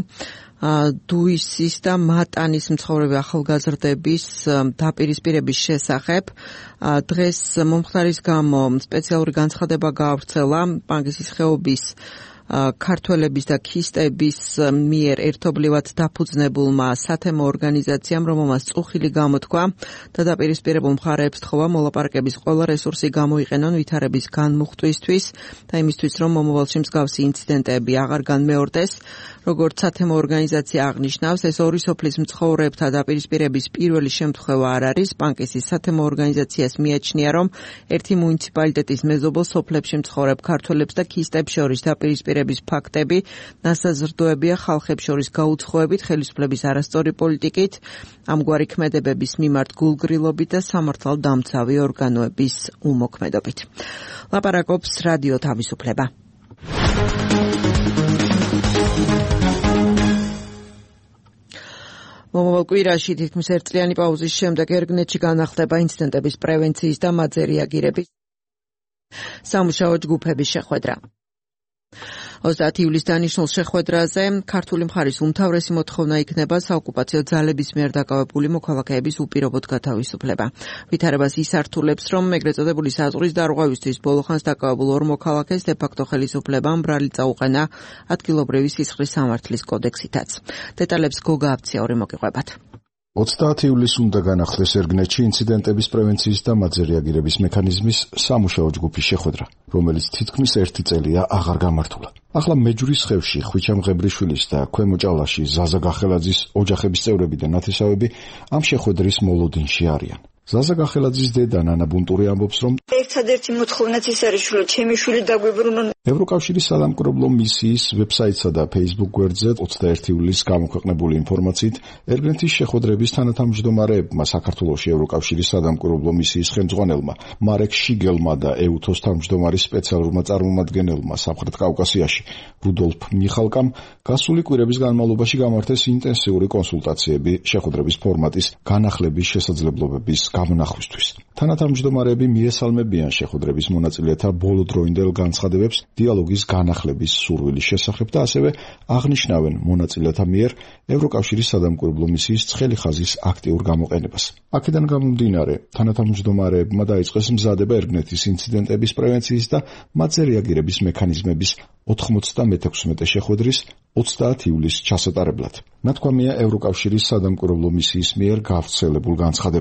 B: დუისის და მატანის მცხოვრები ახალგაზრდების დაპირისპირების შესახებ დღეს მომხდარის გამო სპეციალური განცხადება გაავრცელა პანკისის ხეობის ქართველების და ქისტების მიერ ერთობლივად დაფუძნებულმა სათემო ორგანიზაციამ, რომელმაც წუხილი გამოთქვა და დაპირისპირებულ მხარეებს თხოვა მოლაპარაკების ყველა რესურსი გამოიყენონ ვითარების განმუხტვისთვის და იმისთვის, რომ მომავალში მსგავსი ინციდენტები აღარ განმეორდეს. როგორც სათემო ორგანიზაცია აღნიშნავს, ეს ორი სოფლის მცხოვრებთა დაპირისპირების პირველი შემთხვევა არ არის. პანკისის სათემო ორგანიზაციას მიაჩნია, რომ ერთი მუნიციპალიტეტის მეზობელ სოფლებში მცხოვრებ ქართველებს და ქისტებს შორის დაპირისპირების ფაქტები ნასაზრდოებია ხალხებს შორის გაუცხოებით, ხელისუფლების არასწორი პოლიტიკით, ამგვარი ქმედებების მიმართ გულგრილობით და სამართალდამცავი ორგანოების უმოქმედობით. ლაპარაკობს რადიო თავისუფლება. მომავალ კვირაში თითქმის ერთწლიანი პაუზის შემდეგ ერგნეთში განახლდება ინციდენტების პრევენციის და მათზე რეაგირების სამუშაო ჯგუფების შეხვედრა. 30 ივლისს დანიშნულ შეხვედრაზე ქართული მხარის უმთავრესი მოთხოვნა იქნება საოკუპაციო ძალების მიერ დაკავებული მოქალაქეების უპირობოდ გათავისუფლება. ვითარებას ისართულებს, რომ ეგრეთ წოდებული საზღვრის დარღვევისთვის ბოლოხანს დაკავებულ ორ მოქალაქეს დე-ფაქტო ხელისუფლებამ ბრალი წაუყენა ადგილობრივი სისხლის სამართლის კოდექსითაც. დეტალებს გოგა აფციაური მოგიყვებათ.
Q: 30 ივლისს უნდა განახლდეს ერგნეთში ინციდენტების პრევენციის და მათზე რეაგირების მექანიზმის სამუშაო ჯგუფის შეხვედრა, რომელიც თითქმის 1 წელია აღარ გამართულა. ახლა მეჯურის ხევში ხვიჩამ ღებრიშვილის და ქვემო ჭალაში ზაზა გახელაძის ოჯახების წევრები და ნათესავები ამ შეხვედრის მოლოდინში არიან. ზაზა გახელაძის დედა ნანა ბუნტური ამბობს, რომ
M: ერთადერთი მოთხოვნაც ის არის, რომ ჩემი შვილი დაგვიბრუნონ.
Q: ევროკავშირის სადამკვირვებლო მისიის ვებსაიტსა და Facebook გვერდზე 21 ივლისს გამოქვეყნებული ინფორმაციით, ერგნეთის შეხვედრების თანათავმჯდომარეებმა საქართველოში ევროკავშირის სადამკვირვებლო მისიის ხელმძღვანელმა მარეკ შიგელმა და ეუთოს თავმჯდომარის სპეციალურმა წარმომადგენელმა სამხრეთ კავკასიაში რუდოლფ მიხალკამ გასული კვირების განმავლობაში გამართეს ინტენსიური კონსულტაციები შეხვედრების ფორმატის განახლების შესაძლებლობების გამონახვისთვის. თანათავმჯდომარეები მიესალმებიან შეხვედრების მონაწილეთა ბოლოდროინდელ განცხადებებს დიალოგის განახლების სურვილის შესახებ და ასევე აღნიშნავენ მონაწილეთა მიერ ევროკავშირის სადამკვირვებლო მისიის ცხელი ხაზის აქტიურ გამოყენებას. აქედან გამომდინარე, თანათავმჯდომარეებმა დაიწყეს მზადება ერგნეთის ინციდენტების პრევენციის და მათზე რეაგირების მექანიზმების 96 შეხვედრის 30 ივლისს ჩასატარებლად. ნათქვამია ევროკავშირის სადამკვირვებლო მისიის მიერ გავრცელებულ განცხადებაში.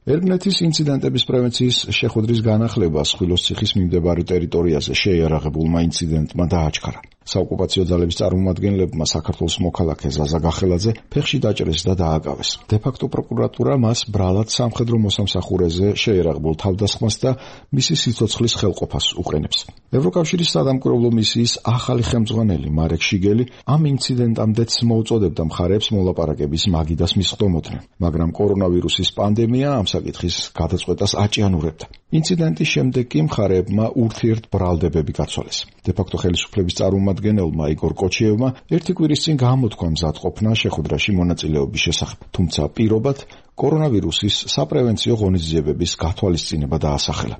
Q: ერგნეთის ინციდენტების პრევენციის შეხვედრის განახლებას ხვილოს ციხის მიმდებარე ტერიტორიაზე შეიარაღებულმა ინციდენტმა დააჩქარა. საოკუპაციო ძალების წარმომადგენლებმა საქართველოს მოქალაქე ზაზა გახელაძე ფეხში დაჭრეს და დააკავეს. დე-ფაქტო პროკურატურა მას ბრალად სამხედრო მოსამსახურეზე შეიარაღებულ თავდასხმას და მისი სიცოცხლის ხელყოფას უყენებს. ევროკავშირის სადამკვირვებლო მისიის ახალი ხელმძღვანელი მარეკ შიგელი ამ ინციდენტამდეც მოუწოდებდა მხარეებს მოლაპარაკების მაგიდას მისხდომოდნენ, მაგრამ კორონავირუსის პანდემია ამ საკითხის გადაწყვეტას აჭიანურებდა. ინციდენტის შემდეგ კი მხარეებმა ურთიერთ ბრალდებები გაცვალეს. დე-ფაქტო ხელისუფლების წარმომადგენელმა იგორ კოჩიევმა ერთი კვირის წინ გამოთქვა მზადყოფნა შეხვედრაში მონაწილეობის შესახებ, თუმცა პირობად კორონავირუსის საპრევენციო ღონისძიებების გათვალისწინება დაასახელა.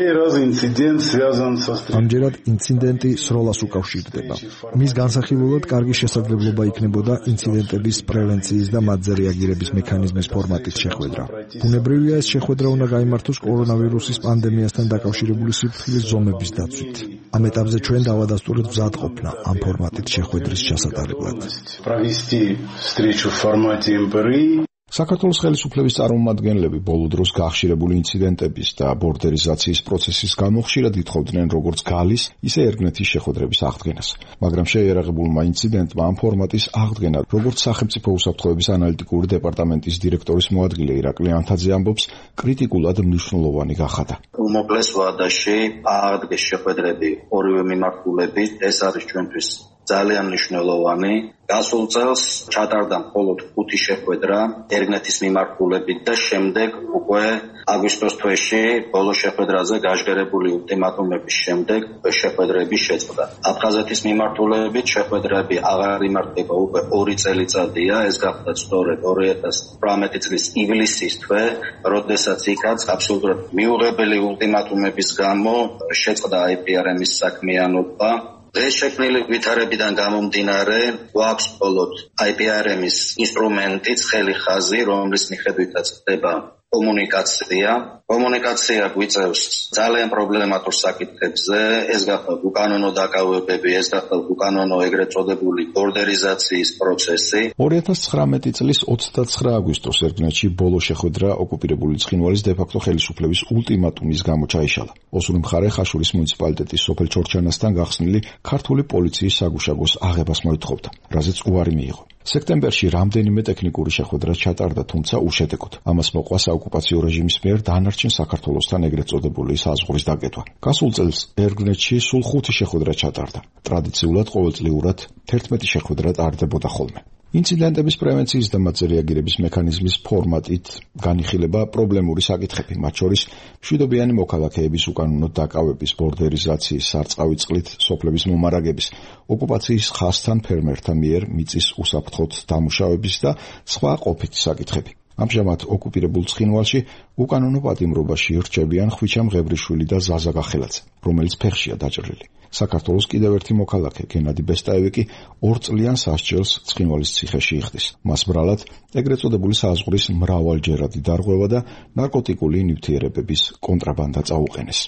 R: ამჯერად ინციდენტი სროლას უკავშირდება. მის განსახილველად კარგი შესაძლებლობა იქნებოდა ინციდენტების პრევენციის და მათზე რეაგირების მექანიზმის ფორმატის შეხვედრა. ბუნებრივია, ეს შეხვედრა უნდა გაიმართოს კორონავირუსის პანდემიასთან დაკავშირებული სიფრთხილის ზომების დაცვით. ამ ეტაპზე ჩვენ დავადასტურეთ მზადყოფნა ამ ფორმატით შეხვედრის ჩასატარებლად.
Q: საქართველოს ხელისუფლების წარმომადგენლები ბოლო დროს გახშირებული ინციდენტების და ბორდერიზაციის პროცესის გამო ხშირად ითხოვდნენ როგორც გალის, ისე ერგნეთის შეხვედრების აღდგენას. მაგრამ შეიარაღებულმა ინციდენტმა ამ ფორმატის აღდგენა, როგორც სახელმწიფო უსაფრთხოების ანალიტიკური დეპარტამენტის დირექტორის მოადგილე ირაკლი ანთაძე ამბობს, კრიტიკულად მნიშვნელოვანი გახადა.
S: უმოკლეს ვადაში აღდგეს შეხვედრები ორივე მიმართულებით, ეს არის ჩვენთვის ძალიან მნიშვნელოვანი. გასულ წელს ჩატარდა მხოლოდ 5 შეხვედრა ერგნეთის მიმართულებით და შემდეგ უკვე აგვისტოს თვეში ბოლო შეხვედრაზე გაჟღერებული ულტიმატუმების შემდეგ შეხვედრები შეწყდა. აფხაზეთის მიმართულებით შეხვედრები აღარ იმართება უკვე 2 წელიწადია, ეს გახდა სწორედ 2018 წლის ივლისის თვე, როდესაც იქაც აბსოლუტურად მიუღებელი ულტიმატუმების გამო შეწყდა IPRM-ის საქმიანობა. ეს შექმნილი ვითარებიდან გამომდინარე გვაქვს მხოლოდ IPRM-ის ინსტრუმენტი, ცხელი ხაზი, რომლის მიხედვითაც ხდება კომუნიკაცია გვიწევს ძალიან პრობლემატურ საკითხებზე, ეს გახდა უკანონო დაკავებები, ეს გახდა უკანონო ეგრეთ წოდებული ბორდერიზაციის პროცესი.
Q: 2019 წლის 29 აგვისტოს ერგნეთში ბოლო შეხვედრა ოკუპირებული ცხინვალის დე-ფაქტო ხელისუფლების ულტიმატუმის გამო ჩაიშალა. ოსური მხარე ხაშურის მუნიციპალიტეტის სოფელ ჩორჩანასთან გახსნილი ქართული პოლიციის საგუშაგოს აღებას მოითხოვდა, რაზეც უარი მიიღო. სექტემბერში რამდენიმე ტექნიკური შეხვედრა ჩატარდა, თუმცა უშედეგოდ. ამას მოყვა საოკუპაციო რეჟიმის მიერ დანარჩენ საქართველოსთან ეგრეთ წოდებული საზღვრის დაკეტვა. გასულ წელს ერგნეთში სულ 5 შეხვედრა ჩატარდა. ტრადიციულად ყოველწლიურად 11 შეხვედრა ტარდებოდა ხოლმე. ინციდენტების პრევენციის და მათზე რეაგირების მექანიზმის ფორმატით განიხილება პრობლემური საკითხები, მათ შორის მშვიდობიანი მოქალაქეების უკანონო დაკავების, ბორდერიზაციის, სარწყავი წყლით სოფლების მომარაგების, ოკუპაციის ხაზთან ფერმერთა მიერ მიწის უსაფრთხოდ დამუშავების და სხვა ყოფითი საკითხები. ამჟამად ოკუპირებულ ცხინვალში უკანონო პატიმრობაში რჩებიან ხვიჩამ ღებრიშვილი და ზაზა გახელაძე, რომელიც ფეხშია დაჭრილი. საქართველოს კიდევ ერთი მოქალაქე გენადი ბესტაევი კი 2 წლიან სასჯელს ცხინვალის ციხეში იხდის. მას ბრალად ეგრეთ წოდებული საზღვრის მრავალჯერადი დარღვევა და ნარკოტიკული ნივთიერებების კონტრაბანდა წაუყენეს.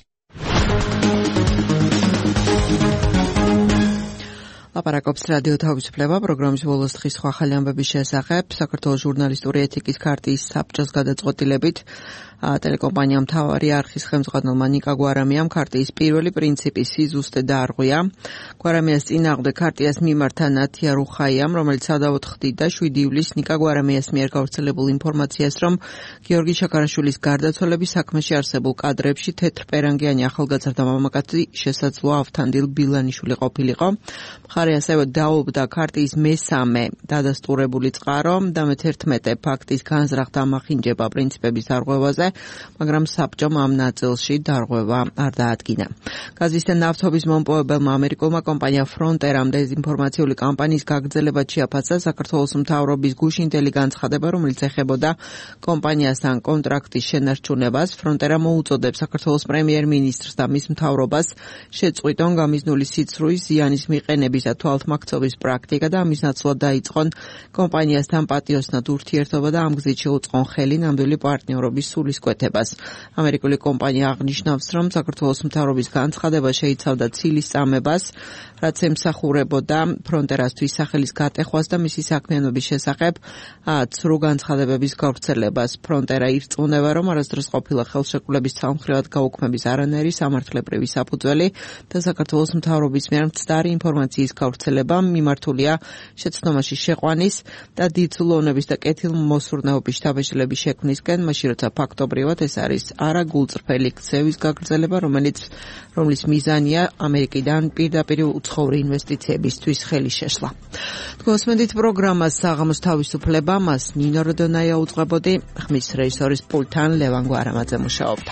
B: ლაპარაკობს რადიო თავისუფლება პროგრამის ბოლოს დღის სხვა ახალი ამბების შესახებ. საქართველოს ჟურნალისტური ეთიკის ქარტიის საბჭოს გადაწყვეტილებით ტელეკომპანია მთავარი არხის ხელმძღვანელმა ნიკა გვარამიამ ქარტიის პირველი პრინციპი სიზუსტე დაარღვია. გვარამიას წინააღმდეგ ქარტიას მიმართა ნათია რუხაიამ, რომელიც სადავოდ ხდიდა 7 ივლისს ნიკა გვარამიას მიერ გავრცელებულ ინფორმაციას, რომ გიორგი შაქარაშვილის გარდაცვალების საქმეში არსებულ კადრებში თეთრპერანგიანი ახალგაზრდა მამაკაცი შესაძლოა ავთანდილ ბილანიშვილი ყოფილიყო. მხარე ასევე დაობდა ქარტიის მესამე დადასტურებული წყარო და მე-11 ფაქტის განზრახ დამახინჯება პრინციპების დარღვევაზე, მაგრამ საბჭომ ამ ნაწილში დარღვევა არ დაადგინა. გაზის და ნავთობის მომპოვებელმა ამერიკულმა კომპანია ფრონტერამ დეზინფორმაციული კამპანიის გაგრძელება შეაფასა საქართველოს მთავრობის გუშინდელი განცხადება, რომელიც ეხებოდა კომპანიასთან კონტრაქტის შენარჩუნებას. ფრონტერა მოუწოდებს საქართველოს პრემიერ-მინისტრს და მის მთავრობას შეწყვიტონ გამიზნული სიცრუის ზიანის მიყენებისა თვალთმაქცობის პრაქტიკა და ამის ნაცვლად დაიწყონ კომპანიასთან პატიოსნად ურთიერთობა და ამ გზით შეუწყონ ხელი ნამდვილი პარტნიორობის სულისკვეთებას. ამერიკული კომპანია აღნიშნავს, რომ საქართველოს მთავრობის განცხადება შეიცავდა ცილის წამებას, რაც ემსახურებოდა ფრონტერასთვის სახელის გატეხვას და მისი საქმიანობის შესახებ ცრუ განცხადებების გავრცელებას. ფრონტერა ირწმუნება, რომ არასდროს ყოფილა ხელშეკრულების ცალმხრივად გაუქმების არანაირი სამართლებრივი საფუძველი და საქართველოს მთავრობის მიერ მცდარი ინფორმაციის გავრცელება მიმართულია შეცდომაში შეყვანის და დიდწლოვნების და კეთილმოსურნეობის შთაბეჭდილების შექმნისკენ, მაშინ როცა ფაქტობრივად ეს არის არა გულწრფელი ქცევის გაგრძელება, რომლის მიზანია ამერიკიდან პირდაპირ უცხოური ინვესტიციებისთვის ხელი შეშლა. თქვენსმენდით პროგრამას საღამოს თავისუფლება, მას ნინო როდონაია უძღვებოდი, ხმის რეჟისორის პულტთან ლევან გვარამაძე მუშაობდა.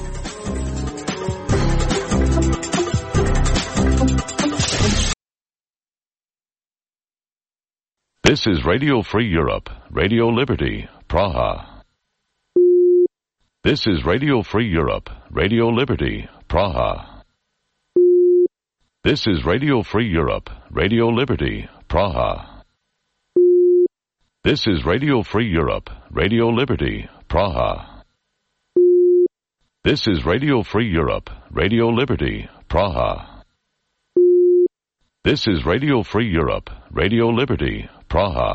T: This is Radio Free Europe, Radio Liberty, Praha. This is Radio Free Europe, Radio Liberty, Praha. This is Radio Free Europe, Radio Liberty, Praha. This is Radio Free Europe, Radio Liberty, Praha. This is Radio Free Europe, Radio Liberty, Praha. This is Radio Free Europe, Radio Liberty, Praha.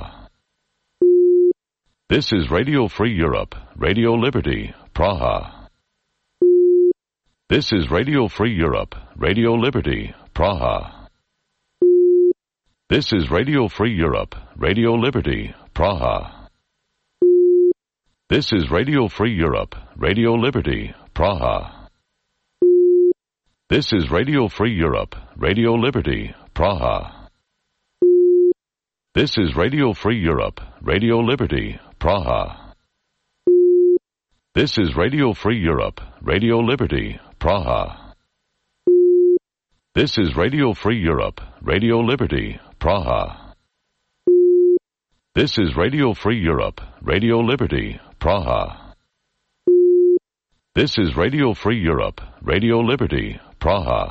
T: This is Radio Free Europe, Radio Liberty, Praha. This is Radio Free Europe, Radio Liberty, Praha. This is Radio Free Europe, Radio Liberty, Praha. This is Radio Free Europe, Radio Liberty, Praha. This is Radio Free Europe, Radio Liberty, Praha. This is Radio Free Europe, Radio Liberty, Praha. This is Radio Free Europe, Radio Liberty, Praha. This is Radio Free Europe, Radio Liberty, Praha. This is Radio Free Europe, Radio Liberty, Praha. This is Radio Free Europe, Radio Liberty, Praha.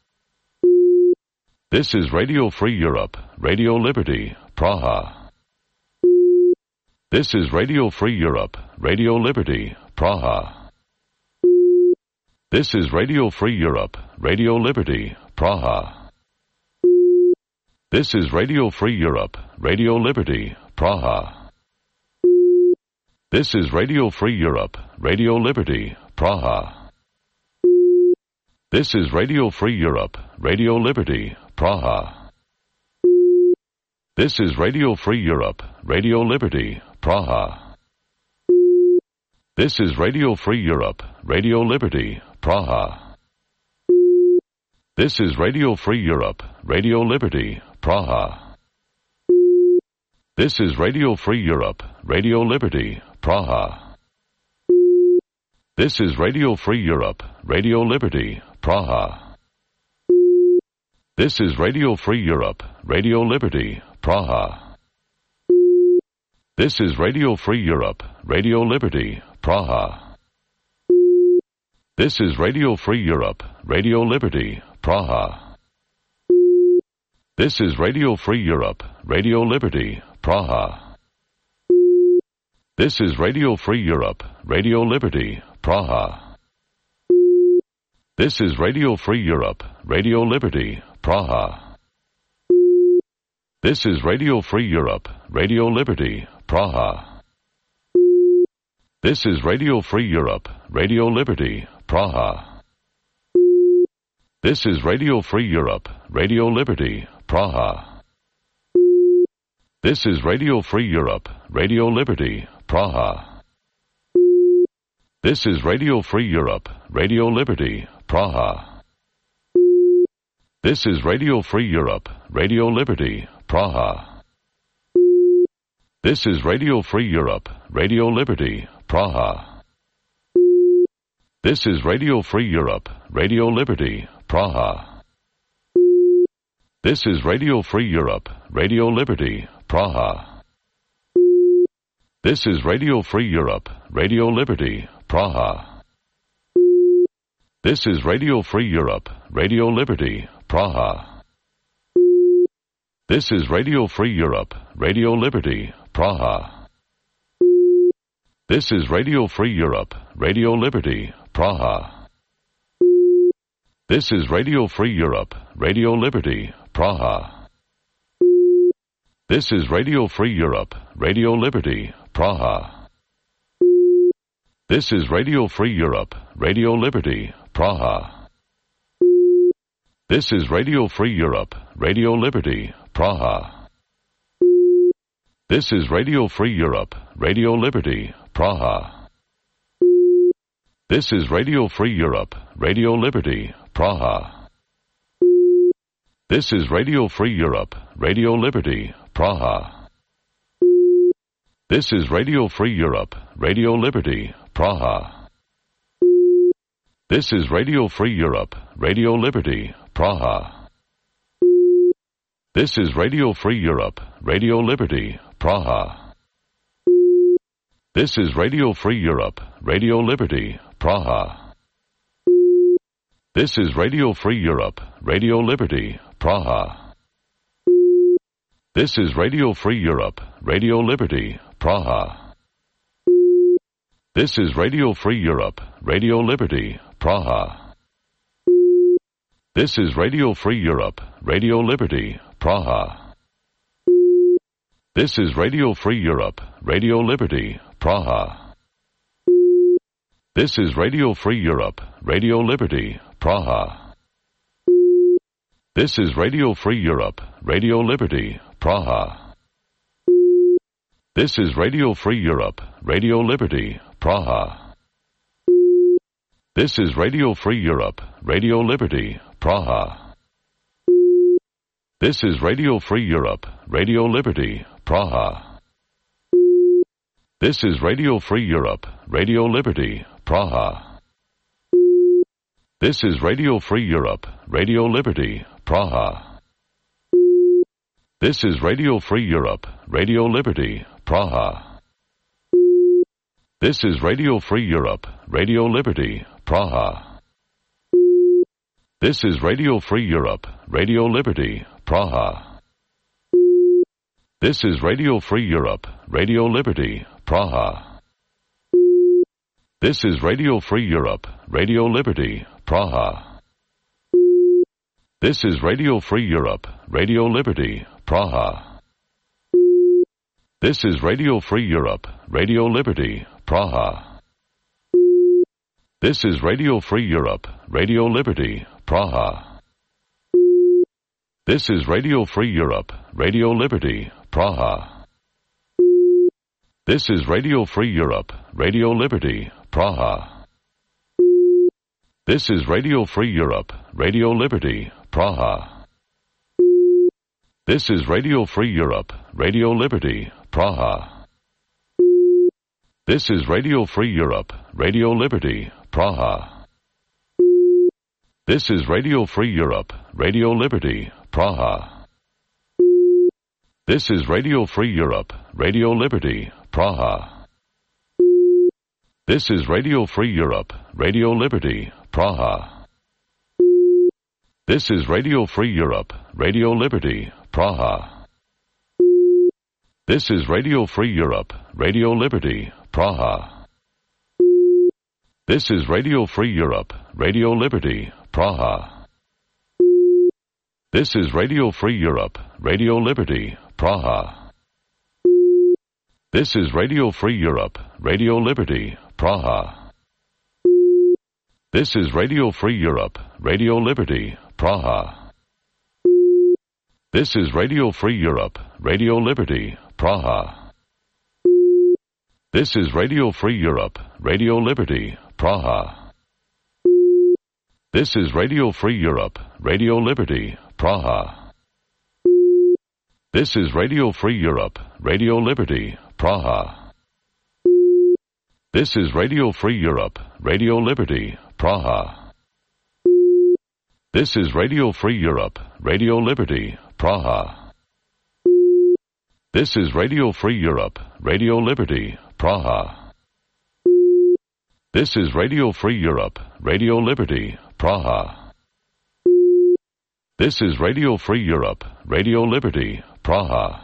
T: This is Radio Free Europe, Radio Liberty, Praha. This is Radio Free Europe, Radio Liberty, Praha. This is Radio Free Europe, Radio Liberty, Praha. This is Radio Free Europe, Radio Liberty, Praha. This is Radio Free Europe, Radio Liberty, Praha. This is Radio Free Europe, Radio Liberty, Praha. This is Radio Free Europe, Radio Liberty, Praha. This is Radio Free Europe, Radio Liberty, Praha. This is Radio Free Europe, Radio Liberty, Praha. This is Radio Free Europe, Radio Liberty, Praha. This is Radio Free Europe, Radio Liberty, Praha. This is Radio Free Europe, Radio Liberty, Praha. This is Radio Free Europe, Radio Liberty, Praha. This is Radio Free Europe, Radio Liberty, Praha. This is Radio Free Europe, Radio Liberty, Praha. This is Radio Free Europe, Radio Liberty, Praha. This is Radio Free Europe, Radio Liberty, Praha. This is Radio Free Europe, Radio Liberty, Praha. This is Radio Free Europe, Radio Liberty, Praha. This is Radio Free Europe, Radio Liberty, Praha. This is Radio Free Europe, Radio Liberty, Praha. This is Radio Free Europe, Radio Liberty, Praha. This is Radio Free Europe, Radio Liberty, Praha. This is Radio Free Europe, Radio Liberty, Praha. This is Radio Free Europe, Radio Liberty, Praha. This is Radio Free Europe, Radio Liberty, Praha. This is Radio Free Europe, Radio Liberty, Praha. This is Radio Free Europe, Radio Liberty, Praha. This is Radio Free Europe, Radio Liberty, Praha. This is Radio Free Europe, Radio Liberty, Praha. This is Radio Free Europe, Radio Liberty, Praha. This is Radio Free Europe, Radio Liberty, Praha. This is Radio Free Europe, Radio Liberty, Praha. This is Radio Free Europe, Radio Liberty, Praha. This is Radio Free Europe, Radio Liberty, Praha. This is Radio Free Europe, Radio Liberty, Praha. This is Radio Free Europe, Radio Liberty, Praha. This is Radio Free Europe, Radio Liberty, Praha. This is Radio Free Europe, Radio Liberty, Praha. This is Radio Free Europe, Radio Liberty, Praha. This is Radio Free Europe, Radio Liberty, Praha. This is Radio Free Europe, Radio Liberty, Praha. This is Radio Free Europe, Radio Liberty, Praha. This is Radio Free Europe, Radio Liberty, Praha. This is Radio Free Europe, Radio Liberty, Praha. This is Radio Free Europe, Radio Liberty, Praha. This is Radio Free Europe, Radio Liberty, Praha. This is Radio Free Europe, Radio Liberty, Praha. This is Radio Free Europe, Radio Liberty, Praha. This is Radio Free Europe, Radio Liberty, Praha. This is Radio Free Europe, Radio Liberty, Praha. This is Radio Free Europe, Radio Liberty, Praha. This is Radio Free Europe, Radio Liberty, Praha. This is Radio Free Europe, Radio Liberty, Praha. This is Radio Free Europe, Radio Liberty, Praha. This is Radio Free Europe, Radio Liberty, Praha. This is Radio Free Europe, Radio Liberty, Praha. This is Radio Free Europe, Radio Liberty, Praha. This is Radio Free Europe, Radio Liberty, Praha. This is Radio Free Europe, Radio Liberty, Praha. This is Radio Free Europe, Radio Liberty, Praha. This is Radio Free Europe, Radio Liberty, Praha. This is Radio Free Europe, Radio Liberty, Praha. This is Radio Free Europe, Radio Liberty, Praha. This is Radio Free Europe, Radio Liberty, Praha. This is Radio Free Europe, Radio Liberty, Praha. This is Radio Free Europe, Radio Liberty, Praha. This is Radio Free Europe, Radio Liberty, Praha. This is Radio Free Europe, Radio Liberty, Praha. This is Radio Free Europe, Radio Liberty, Praha. This is Radio Free Europe, Radio Liberty, Praha. This is Radio Free Europe, Radio Liberty, Praha. This is Radio Free Europe, Radio Liberty, Praha. This is Radio Free Europe, Radio Liberty, Praha. This is Radio Free Europe, Radio Liberty, Praha. This is Radio Free Europe, Radio Liberty, Praha. This is Radio Free Europe, Radio Liberty, Praha. This is Radio Free Europe, Radio Liberty, Praha. This is Radio Free Europe, Radio Liberty, Praha. This is Radio Free Europe, Radio Liberty, Praha. This is Radio Free Europe, Radio Liberty, Praha. This is Radio Free Europe, Radio Liberty, Praha. This is Radio Free Europe, Radio Liberty, Praha. This is Radio Free Europe, Radio Liberty, Praha.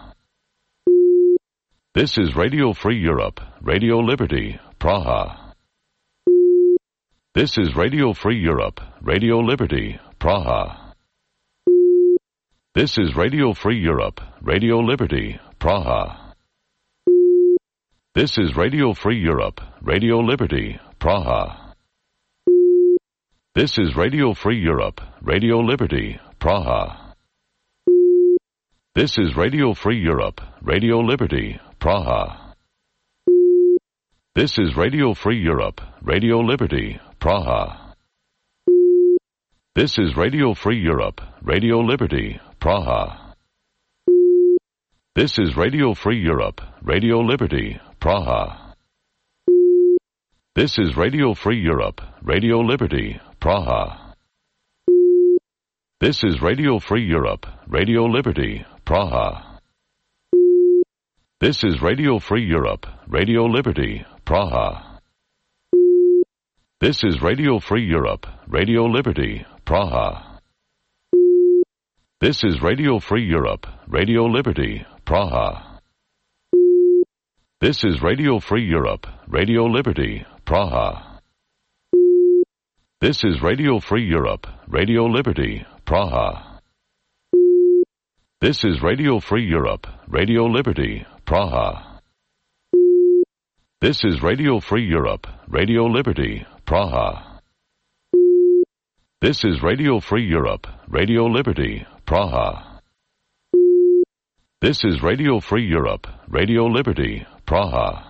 T: This is Radio Free Europe, Radio Liberty, Praha. This is Radio Free Europe, Radio Liberty, Praha. This is Radio Free Europe, Radio Liberty, Praha. This is Radio Free Europe, Radio Liberty, Praha. This is Radio Free Europe, Radio Liberty, Praha. This is Radio Free Europe, Radio Liberty, Praha. This is Radio Free Europe, Radio Liberty, Praha. This is Radio Free Europe, Radio Liberty, Praha. This is Radio Free Europe, Radio Liberty, Praha. This is Radio Free Europe, Radio Liberty, Praha. This is Radio Free Europe, Radio Liberty, Praha. This is Radio Free Europe, Radio Liberty, Praha. This is Radio Free Europe, Radio Liberty, Praha. This is Radio Free Europe, Radio Liberty, Praha. This is Radio Free Europe, Radio Liberty, Praha. This is Radio Free Europe, Radio Liberty, Praha. This is Radio Free Europe, Radio Liberty, Praha. This is Radio Free Europe, Radio Liberty, Praha. This is Radio Free Europe, Radio Liberty, Praha. This is Radio Free Europe, Radio Liberty, Praha.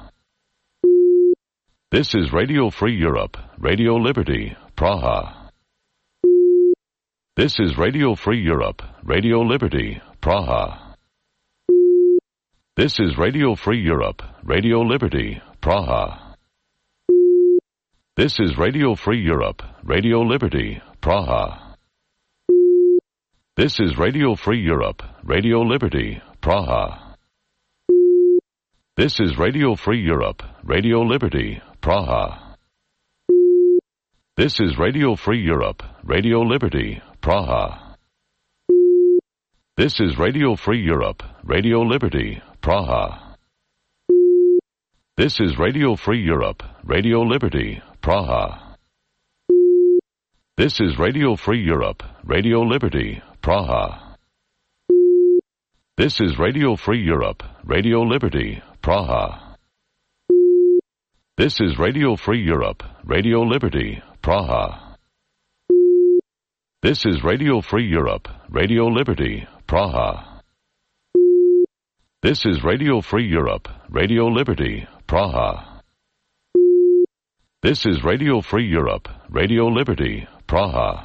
T: This is Radio Free Europe, Radio Liberty, Praha. This is Radio Free Europe, Radio Liberty, Praha. This is Radio Free Europe, Radio Liberty, Praha. This is Radio Free Europe, Radio Liberty, Praha. This is Radio Free Europe, Radio Liberty, Praha. This is Radio Free Europe, Radio Liberty, Praha. This is Radio Free Europe, Radio Liberty, Praha. This is Radio Free Europe, Radio Liberty, Praha. This is Radio Free Europe, Radio Liberty, Praha. This is Radio Free Europe, Radio Liberty, Praha. This is Radio Free Europe, Radio Liberty, Praha. This is Radio Free Europe, Radio Liberty, Praha. This is Radio Free Europe, Radio Liberty, Praha. This is Radio Free Europe, Radio Liberty, Praha. This is Radio Free Europe, Radio Liberty, Praha. This is Radio Free Europe, Radio Liberty, Praha. This is Radio Free Europe, Radio Liberty, Praha. This is Radio Free Europe, Radio Liberty, Praha. This is Radio Free Europe, Radio Liberty, Praha. This is Radio Free Europe, Radio Liberty, Praha. This is Radio Free Europe, Radio Liberty, Praha.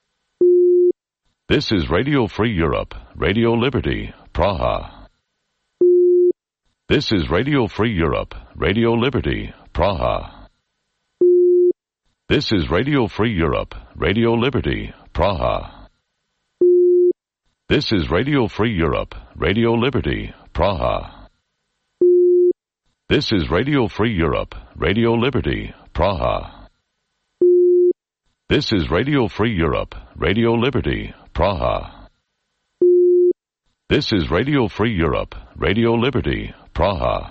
T: This is Radio Free Europe, Radio Liberty, Praha. This is Radio Free Europe, Radio Liberty, Praha. This is Radio Free Europe, Radio Liberty, Praha. This is Radio Free Europe, Radio Liberty, Praha. This is Radio Free Europe, Radio Liberty, Praha. This is Radio Free Europe, Radio Liberty, Praha. This is Radio Free Europe, Radio Liberty, Praha.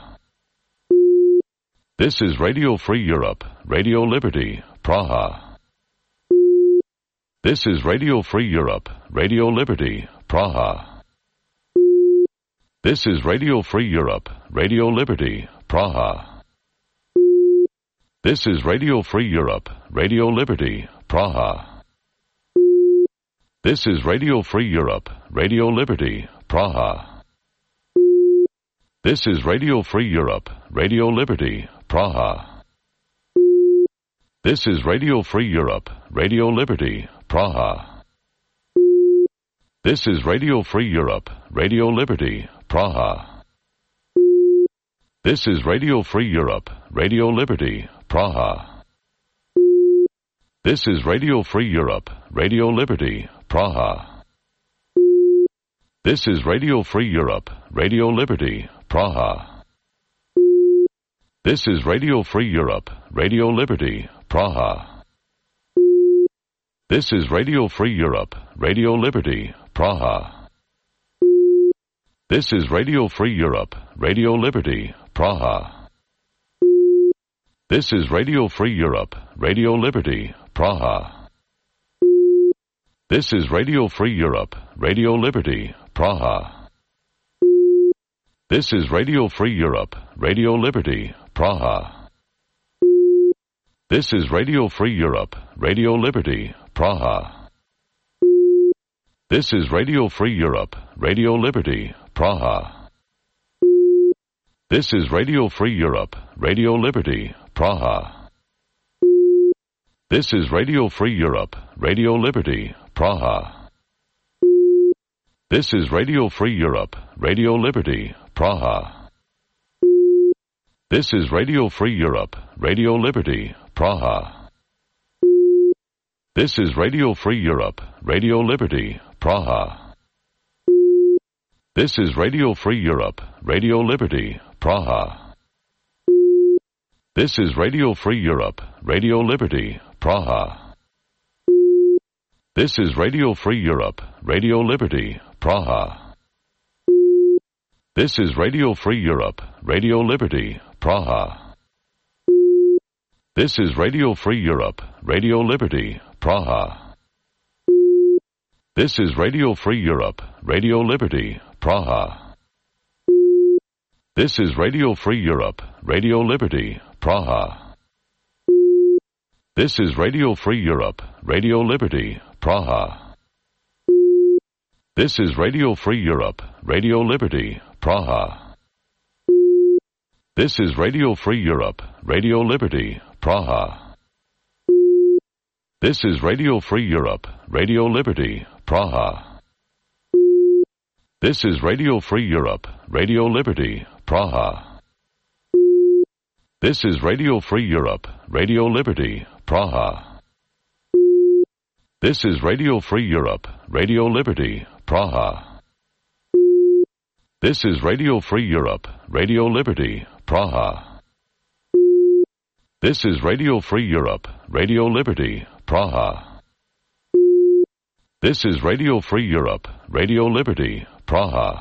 T: This is Radio Free Europe, Radio Liberty, Praha. This is Radio Free Europe, Radio Liberty, Praha. This is Radio Free Europe, Radio Liberty, Praha. This is Radio Free Europe, Radio Liberty, Praha. This is Radio Free Europe, Radio Liberty, Praha. This is Radio Free Europe, Radio Liberty, Praha. This is Radio Free Europe, Radio Liberty, Praha. This is Radio Free Europe, Radio Liberty, Praha. This is Radio Free Europe, Radio Liberty, Praha. This is Radio Free Europe, Radio Liberty, Praha. This is Radio Free Europe, Radio Liberty, Praha. This is Radio Free Europe, Radio Liberty, Praha. This is Radio Free Europe, Radio Liberty, Praha. This is Radio Free Europe, Radio Liberty, Praha. This is Radio Free Europe, Radio Liberty, Praha. This is Radio Free Europe, Radio Liberty, Praha. This is Radio Free Europe, Radio Liberty, Praha. This is Radio Free Europe, Radio Liberty, Praha. This is Radio Free Europe, Radio Liberty, Praha. This is Radio Free Europe, Radio Liberty, Praha. This is Radio Free Europe, Radio Liberty, Praha. This is Radio Free Europe, Radio Liberty, Praha. This is Radio Free Europe, Radio Liberty, Praha. This is Radio Free Europe, Radio Liberty, Praha. This is Radio Free Europe, Radio Liberty, Praha. This is Radio Free Europe, Radio Liberty, Praha. This is Radio Free Europe, Radio Liberty, Praha. This is Radio Free Europe, Radio Liberty, Praha. This is Radio Free Europe, Radio Liberty, Praha. This is Radio Free Europe, Radio Liberty, Praha. This is Radio Free Europe, Radio Liberty, Praha. This is Radio Free Europe, Radio Liberty, Praha. This is Radio Free Europe, Radio Liberty, Praha. This is Radio Free Europe, Radio Liberty, Praha. This is Radio Free Europe, Radio Liberty, Praha. This is Radio Free Europe, Radio Liberty, Praha. This is Radio Free Europe, Radio Liberty, Praha. This is Radio Free Europe, Radio Liberty, Praha. This is Radio Free Europe, Radio Liberty, Praha. This is Radio Free Europe, Radio Liberty, Praha. This is Radio Free Europe, Radio Liberty, Praha.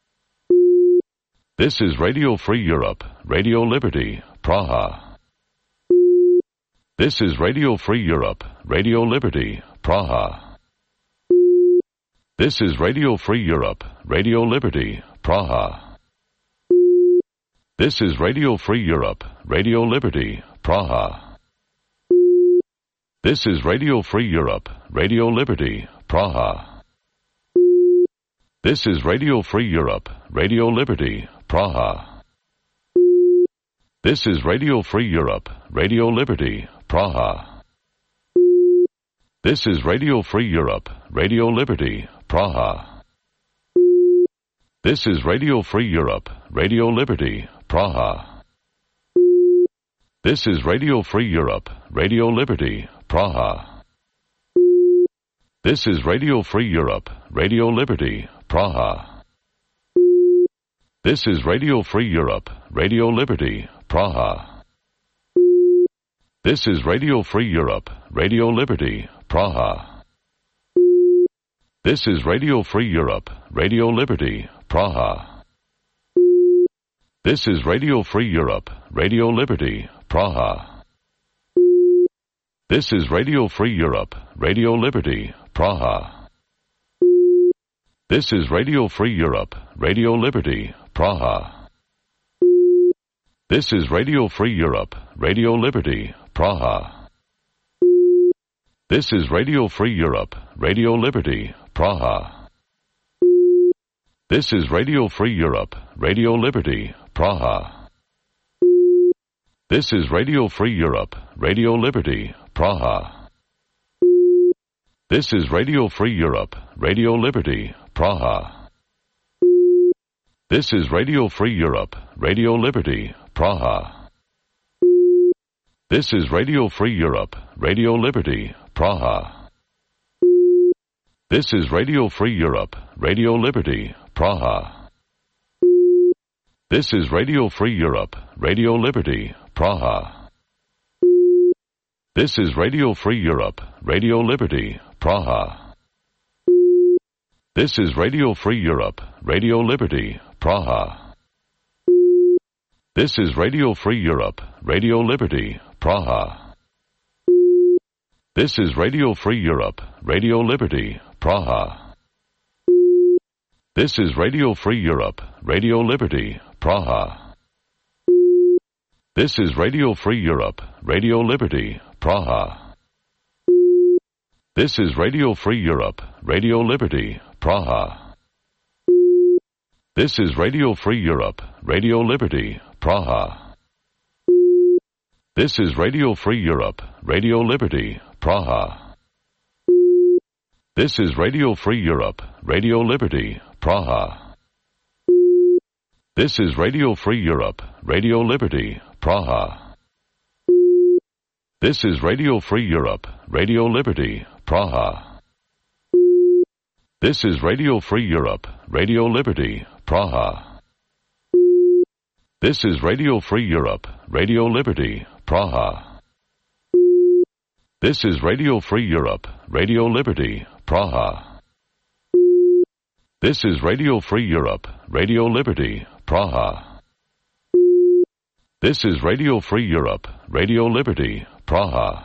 T: This is Radio Free Europe, Radio Liberty, Praha. This is Radio Free Europe, Radio Liberty, Praha. This is Radio Free Europe, Radio Liberty, Praha. This is Radio Free Europe, Radio Liberty, Praha. This is Radio Free Europe, Radio Liberty, Praha. This is Radio Free Europe, Radio Liberty, Praha. This is Radio Free Europe, Radio Liberty, Praha. This is Radio Free Europe, Radio Liberty, Praha. This is Radio Free Europe, Radio Liberty, Praha. This is Radio Free Europe, Radio Liberty, Praha. This is Radio Free Europe, Radio Liberty, Praha. This is Radio Free Europe, Radio Liberty, Praha. This is Radio Free Europe, Radio Liberty, Praha. This is Radio Free Europe, Radio Liberty, Praha. This is Radio Free Europe, Radio Liberty, Praha. This is Radio Free Europe, Radio Liberty, Praha. This is Radio Free Europe, Radio Liberty, Praha. This is Radio Free Europe, Radio Liberty, Praha. This is Radio Free Europe, Radio Liberty, Praha. This is Radio Free Europe, Radio Liberty, Praha. This is Radio Free Europe, Radio Liberty, Praha. This is Radio Free Europe, Radio Liberty, Praha. This is Radio Free Europe, Radio Liberty, Praha. This is Radio Free Europe, Radio Liberty, Praha. This is Radio Free Europe, Radio Liberty, Praha. This is Radio Free Europe, Radio Liberty, Praha. This is Radio Free Europe, Radio Liberty, Praha. This is Radio Free Europe, Radio Liberty, Praha. This is Radio Free Europe, Radio Liberty, Praha. This is Radio Free Europe, Radio Liberty, Praha. This is Radio Free Europe, Radio Liberty, Praha. This is Radio Free Europe, Radio Liberty, Praha. This is Radio Free Europe, Radio Liberty, Praha. This is Radio Free Europe, Radio Liberty, Praha. This is Radio Free Europe, Radio Liberty, Praha. This is Radio Free Europe, Radio Liberty, Praha. This is Radio Free Europe, Radio Liberty, Praha. This is Radio Free Europe, Radio Liberty, Praha. This is Radio Free Europe, Radio Liberty, Praha. This is Radio Free Europe, Radio Liberty, Praha. This is Radio Free Europe, Radio Liberty, Praha. This is Radio Free Europe, Radio Liberty, Praha. This is Radio Free Europe, Radio Liberty, Praha.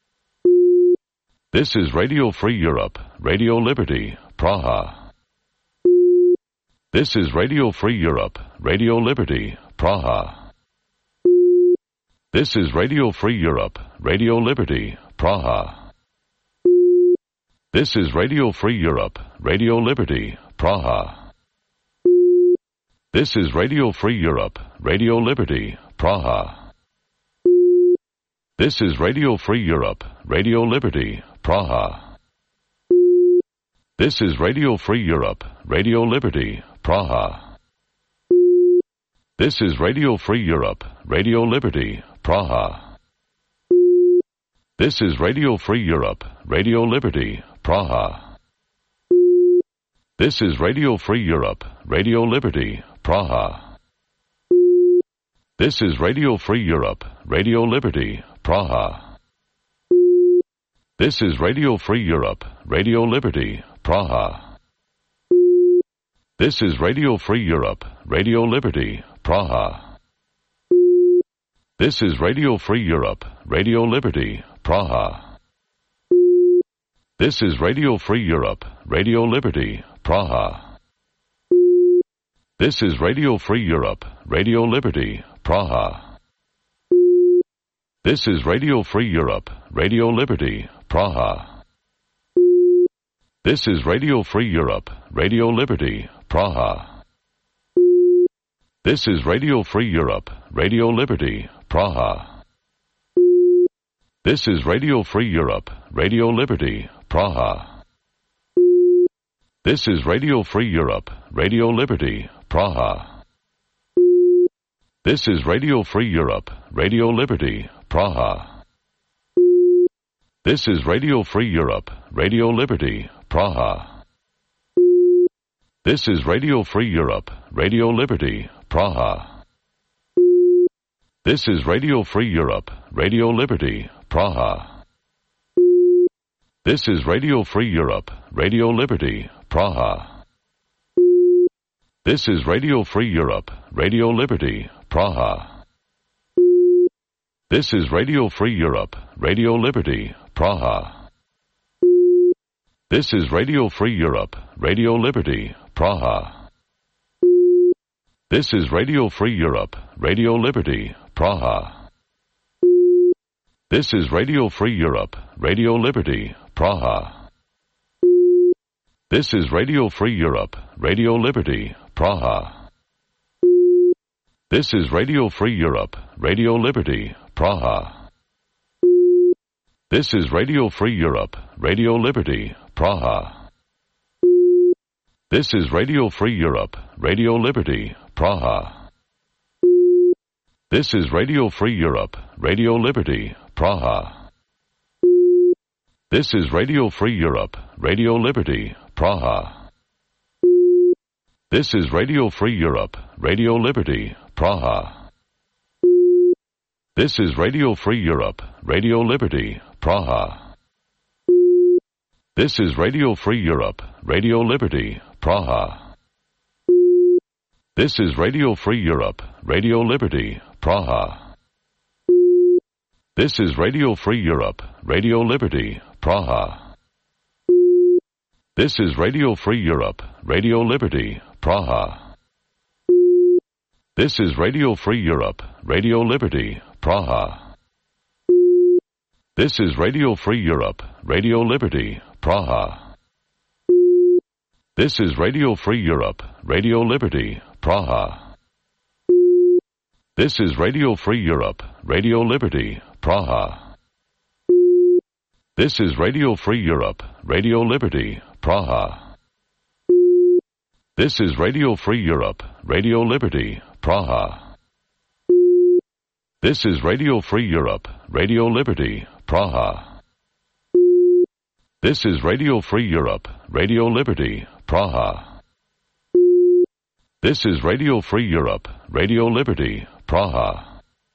T: This is Radio Free Europe, Radio Liberty, Praha. This is Radio Free Europe, Radio Liberty, Praha. This is Radio Free Europe, Radio Liberty, Praha. This is Radio Free Europe, Radio Liberty, Praha. This is Radio Free Europe, Radio Liberty, Praha. This is Radio Free Europe, Radio Liberty, Praha. This is Radio Free Europe, Radio Liberty, Praha. This is Radio Free Europe, Radio Liberty, Praha. This is Radio Free Europe, Radio Liberty, Praha. This is Radio Free Europe, Radio Liberty, Praha. This is Radio Free Europe, Radio Liberty, Praha. This is Radio Free Europe, Radio Liberty, Praha. This is Radio Free Europe, Radio Liberty, Praha. This is Radio Free Europe, Radio Liberty, Praha. This is Radio Free Europe, Radio Liberty, Praha. This is Radio Free Europe, Radio Liberty, Praha. This is Radio Free Europe, Radio Liberty, Praha. This is Radio Free Europe, Radio Liberty, Praha. This is Radio Free Europe, Radio Liberty, Praha. This is Radio Free Europe, Radio Liberty, Praha. This is Radio Free Europe, Radio Liberty, Praha. This is Radio Free Europe, Radio Liberty, Praha. This is Radio Free Europe, Radio Liberty, Praha. This is Radio Free Europe, Radio Liberty, Praha. This is Radio Free Europe, Radio Liberty, Praha. This is Radio Free Europe, Radio Liberty, Praha. This is Radio Free Europe, Radio Liberty, Praha. This is Radio Free Europe, Radio Liberty, Praha. This is Radio Free Europe, Radio Liberty, Praha. This is Radio Free Europe, Radio Liberty, Praha. This is Radio Free Europe, Radio Liberty, Praha. This is Radio Free Europe, Radio Liberty, Praha. This is Radio Free Europe, Radio Liberty, Praha. This is Radio Free Europe, Radio Liberty, Praha. This is Radio Free Europe, Radio Liberty, Praha. This is Radio Free Europe, Radio Liberty, Praha. This is Radio Free Europe, Radio Liberty, Praha. This is Radio Free Europe, Radio Liberty, Praha. This is Radio Free Europe, Radio Liberty, Praha. This is Radio Free Europe, Radio Liberty, Praha. This is Radio Free Europe, Radio Liberty, Praha. This is Radio Free Europe, Radio Liberty, Praha. This is Radio Free Europe, Radio Liberty, Praha. This is Radio Free Europe, Radio Liberty, Praha. This is Radio Free Europe, Radio Liberty, Praha. This is Radio Free Europe, Radio Liberty, Praha. This is Radio Free Europe, Radio Liberty, Praha. This is Radio Free Europe, Radio Liberty, Praha. This is Radio Free Europe, Radio Liberty, Praha. This is Radio Free Europe, Radio Liberty, Praha. This is Radio Free Europe, Radio Liberty, Praha. This is Radio Free Europe, Radio Liberty, Praha.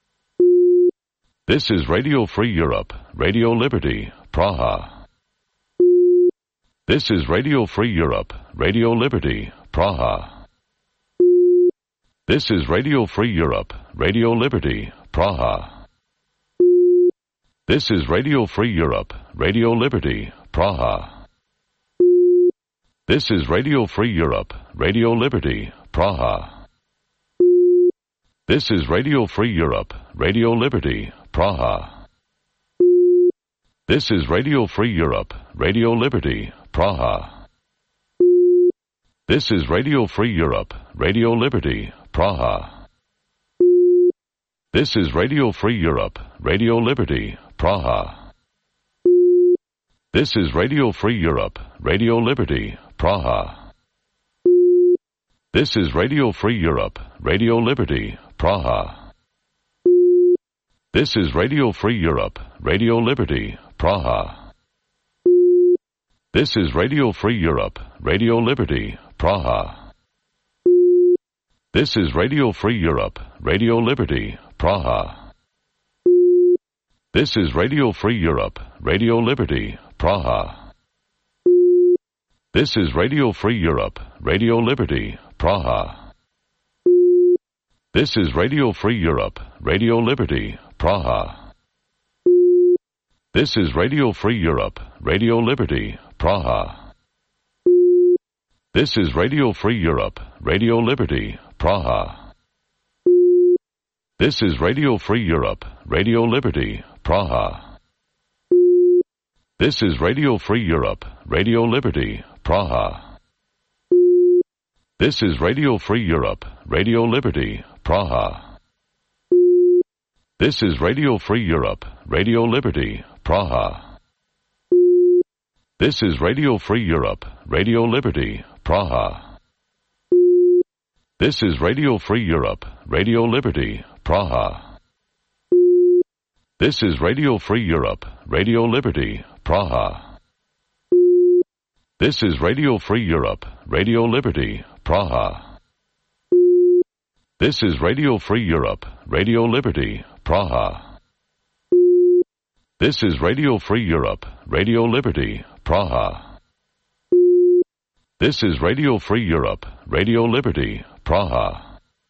T: This is Radio Free Europe, Radio Liberty, Praha. This is Radio Free Europe, Radio Liberty, Praha. This is Radio Free Europe, Radio Liberty, Praha. This is Radio Free Europe, Radio Liberty, Praha. This is Radio Free Europe, Radio Liberty, Praha. This is Radio Free Europe, Radio Liberty, Praha. This is Radio Free Europe, Radio Liberty, Praha. This is Radio Free Europe, Radio Liberty, Praha. This is Radio Free Europe, Radio Liberty, Praha. This is Radio Free Europe, Radio Liberty, Praha. This is Radio Free Europe, Radio Liberty, Praha. This is Radio Free Europe, Radio Liberty, Praha. This is Radio Free Europe, Radio Liberty, Praha. This is Radio Free Europe, Radio Liberty, Praha. This is Radio Free Europe, Radio Liberty, Praha. This is Radio Free Europe, Radio Liberty, Praha. This is Radio Free Europe, Radio Liberty, Praha. This is Radio Free Europe, Radio Liberty, Praha. This is Radio Free Europe, Radio Liberty, Praha. This is Radio Free Europe, Radio Liberty, Praha. This is Radio Free Europe, Radio Liberty, Praha. This is Radio Free Europe, Radio Liberty, Praha. This is Radio Free Europe, Radio Liberty, Praha. This is Radio Free Europe, Radio Liberty, Praha. This is Radio Free Europe, Radio Liberty, Praha. This is Radio Free Europe, Radio Liberty, Praha. This is Radio Free Europe, Radio Liberty, Praha. This is Radio Free Europe, Radio Liberty, Praha. This is Radio Free Europe, Radio Liberty, Praha. This is Radio Free Europe, Radio Liberty, Praha. This is Radio Free Europe, Radio Liberty, Praha. This is Radio Free Europe, Radio Liberty, Praha. This is Radio Free Europe, Radio Liberty, Praha. This is Radio Free Europe, Radio Liberty, Praha. This is Radio Free Europe, Radio Liberty, Praha. This is Radio Free Europe, Radio Liberty, Praha.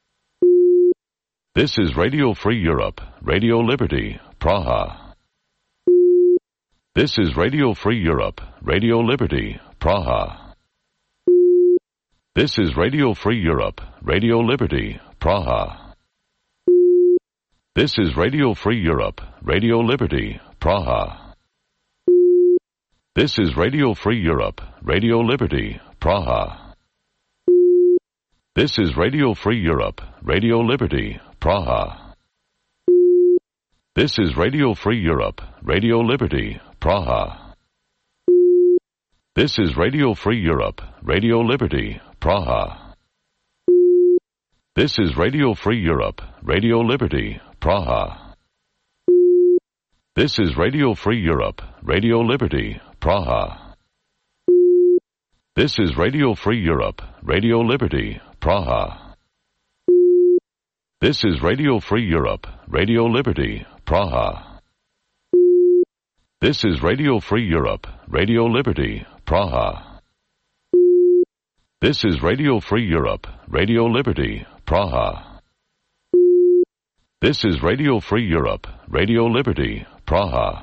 T: This is Radio Free Europe, Radio Liberty, Praha. This is Radio Free Europe, Radio Liberty, Praha. This is Radio Free Europe, Radio Liberty, Praha. This is Radio Free Europe, Radio Liberty, Praha. This is Radio Free Europe, Radio Liberty, Praha. This is Radio Free Europe, Radio Liberty, Praha. This is Radio Free Europe, Radio Liberty, Praha. This is Radio Free Europe, Radio Liberty, Praha. This is Radio Free Europe, Radio Liberty, Praha. This is Radio Free Europe, Radio Liberty, Praha. This is Radio Free Europe, Radio Liberty, Praha. This is Radio Free Europe, Radio Liberty, Praha. This is Radio Free Europe, Radio Liberty, Praha. This is Radio Free Europe, Radio Liberty, Praha. This is Radio Free Europe, Radio Liberty, Praha.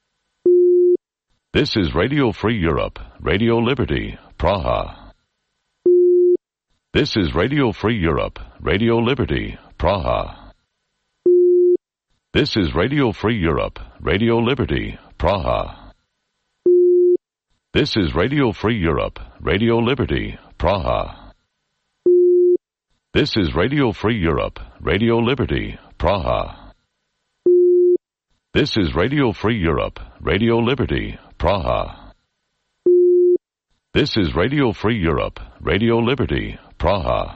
T: This is Radio Free Europe, Radio Liberty, Praha. This is Radio Free Europe, Radio Liberty, Praha. This is Radio Free Europe, Radio Liberty, Praha. This is Radio Free Europe, Radio Liberty, Praha. This is Radio Free Europe, Radio Liberty, Praha. This is Radio Free Europe, Radio Liberty, Praha. This is Radio Free Europe, Radio Liberty, Praha.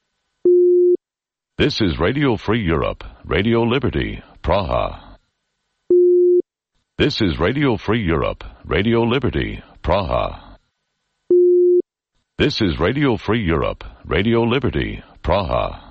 T: This is Radio Free Europe, Radio Liberty, Praha. This is Radio Free Europe, Radio Liberty, Praha. This is Radio Free Europe, Radio Liberty, Praha.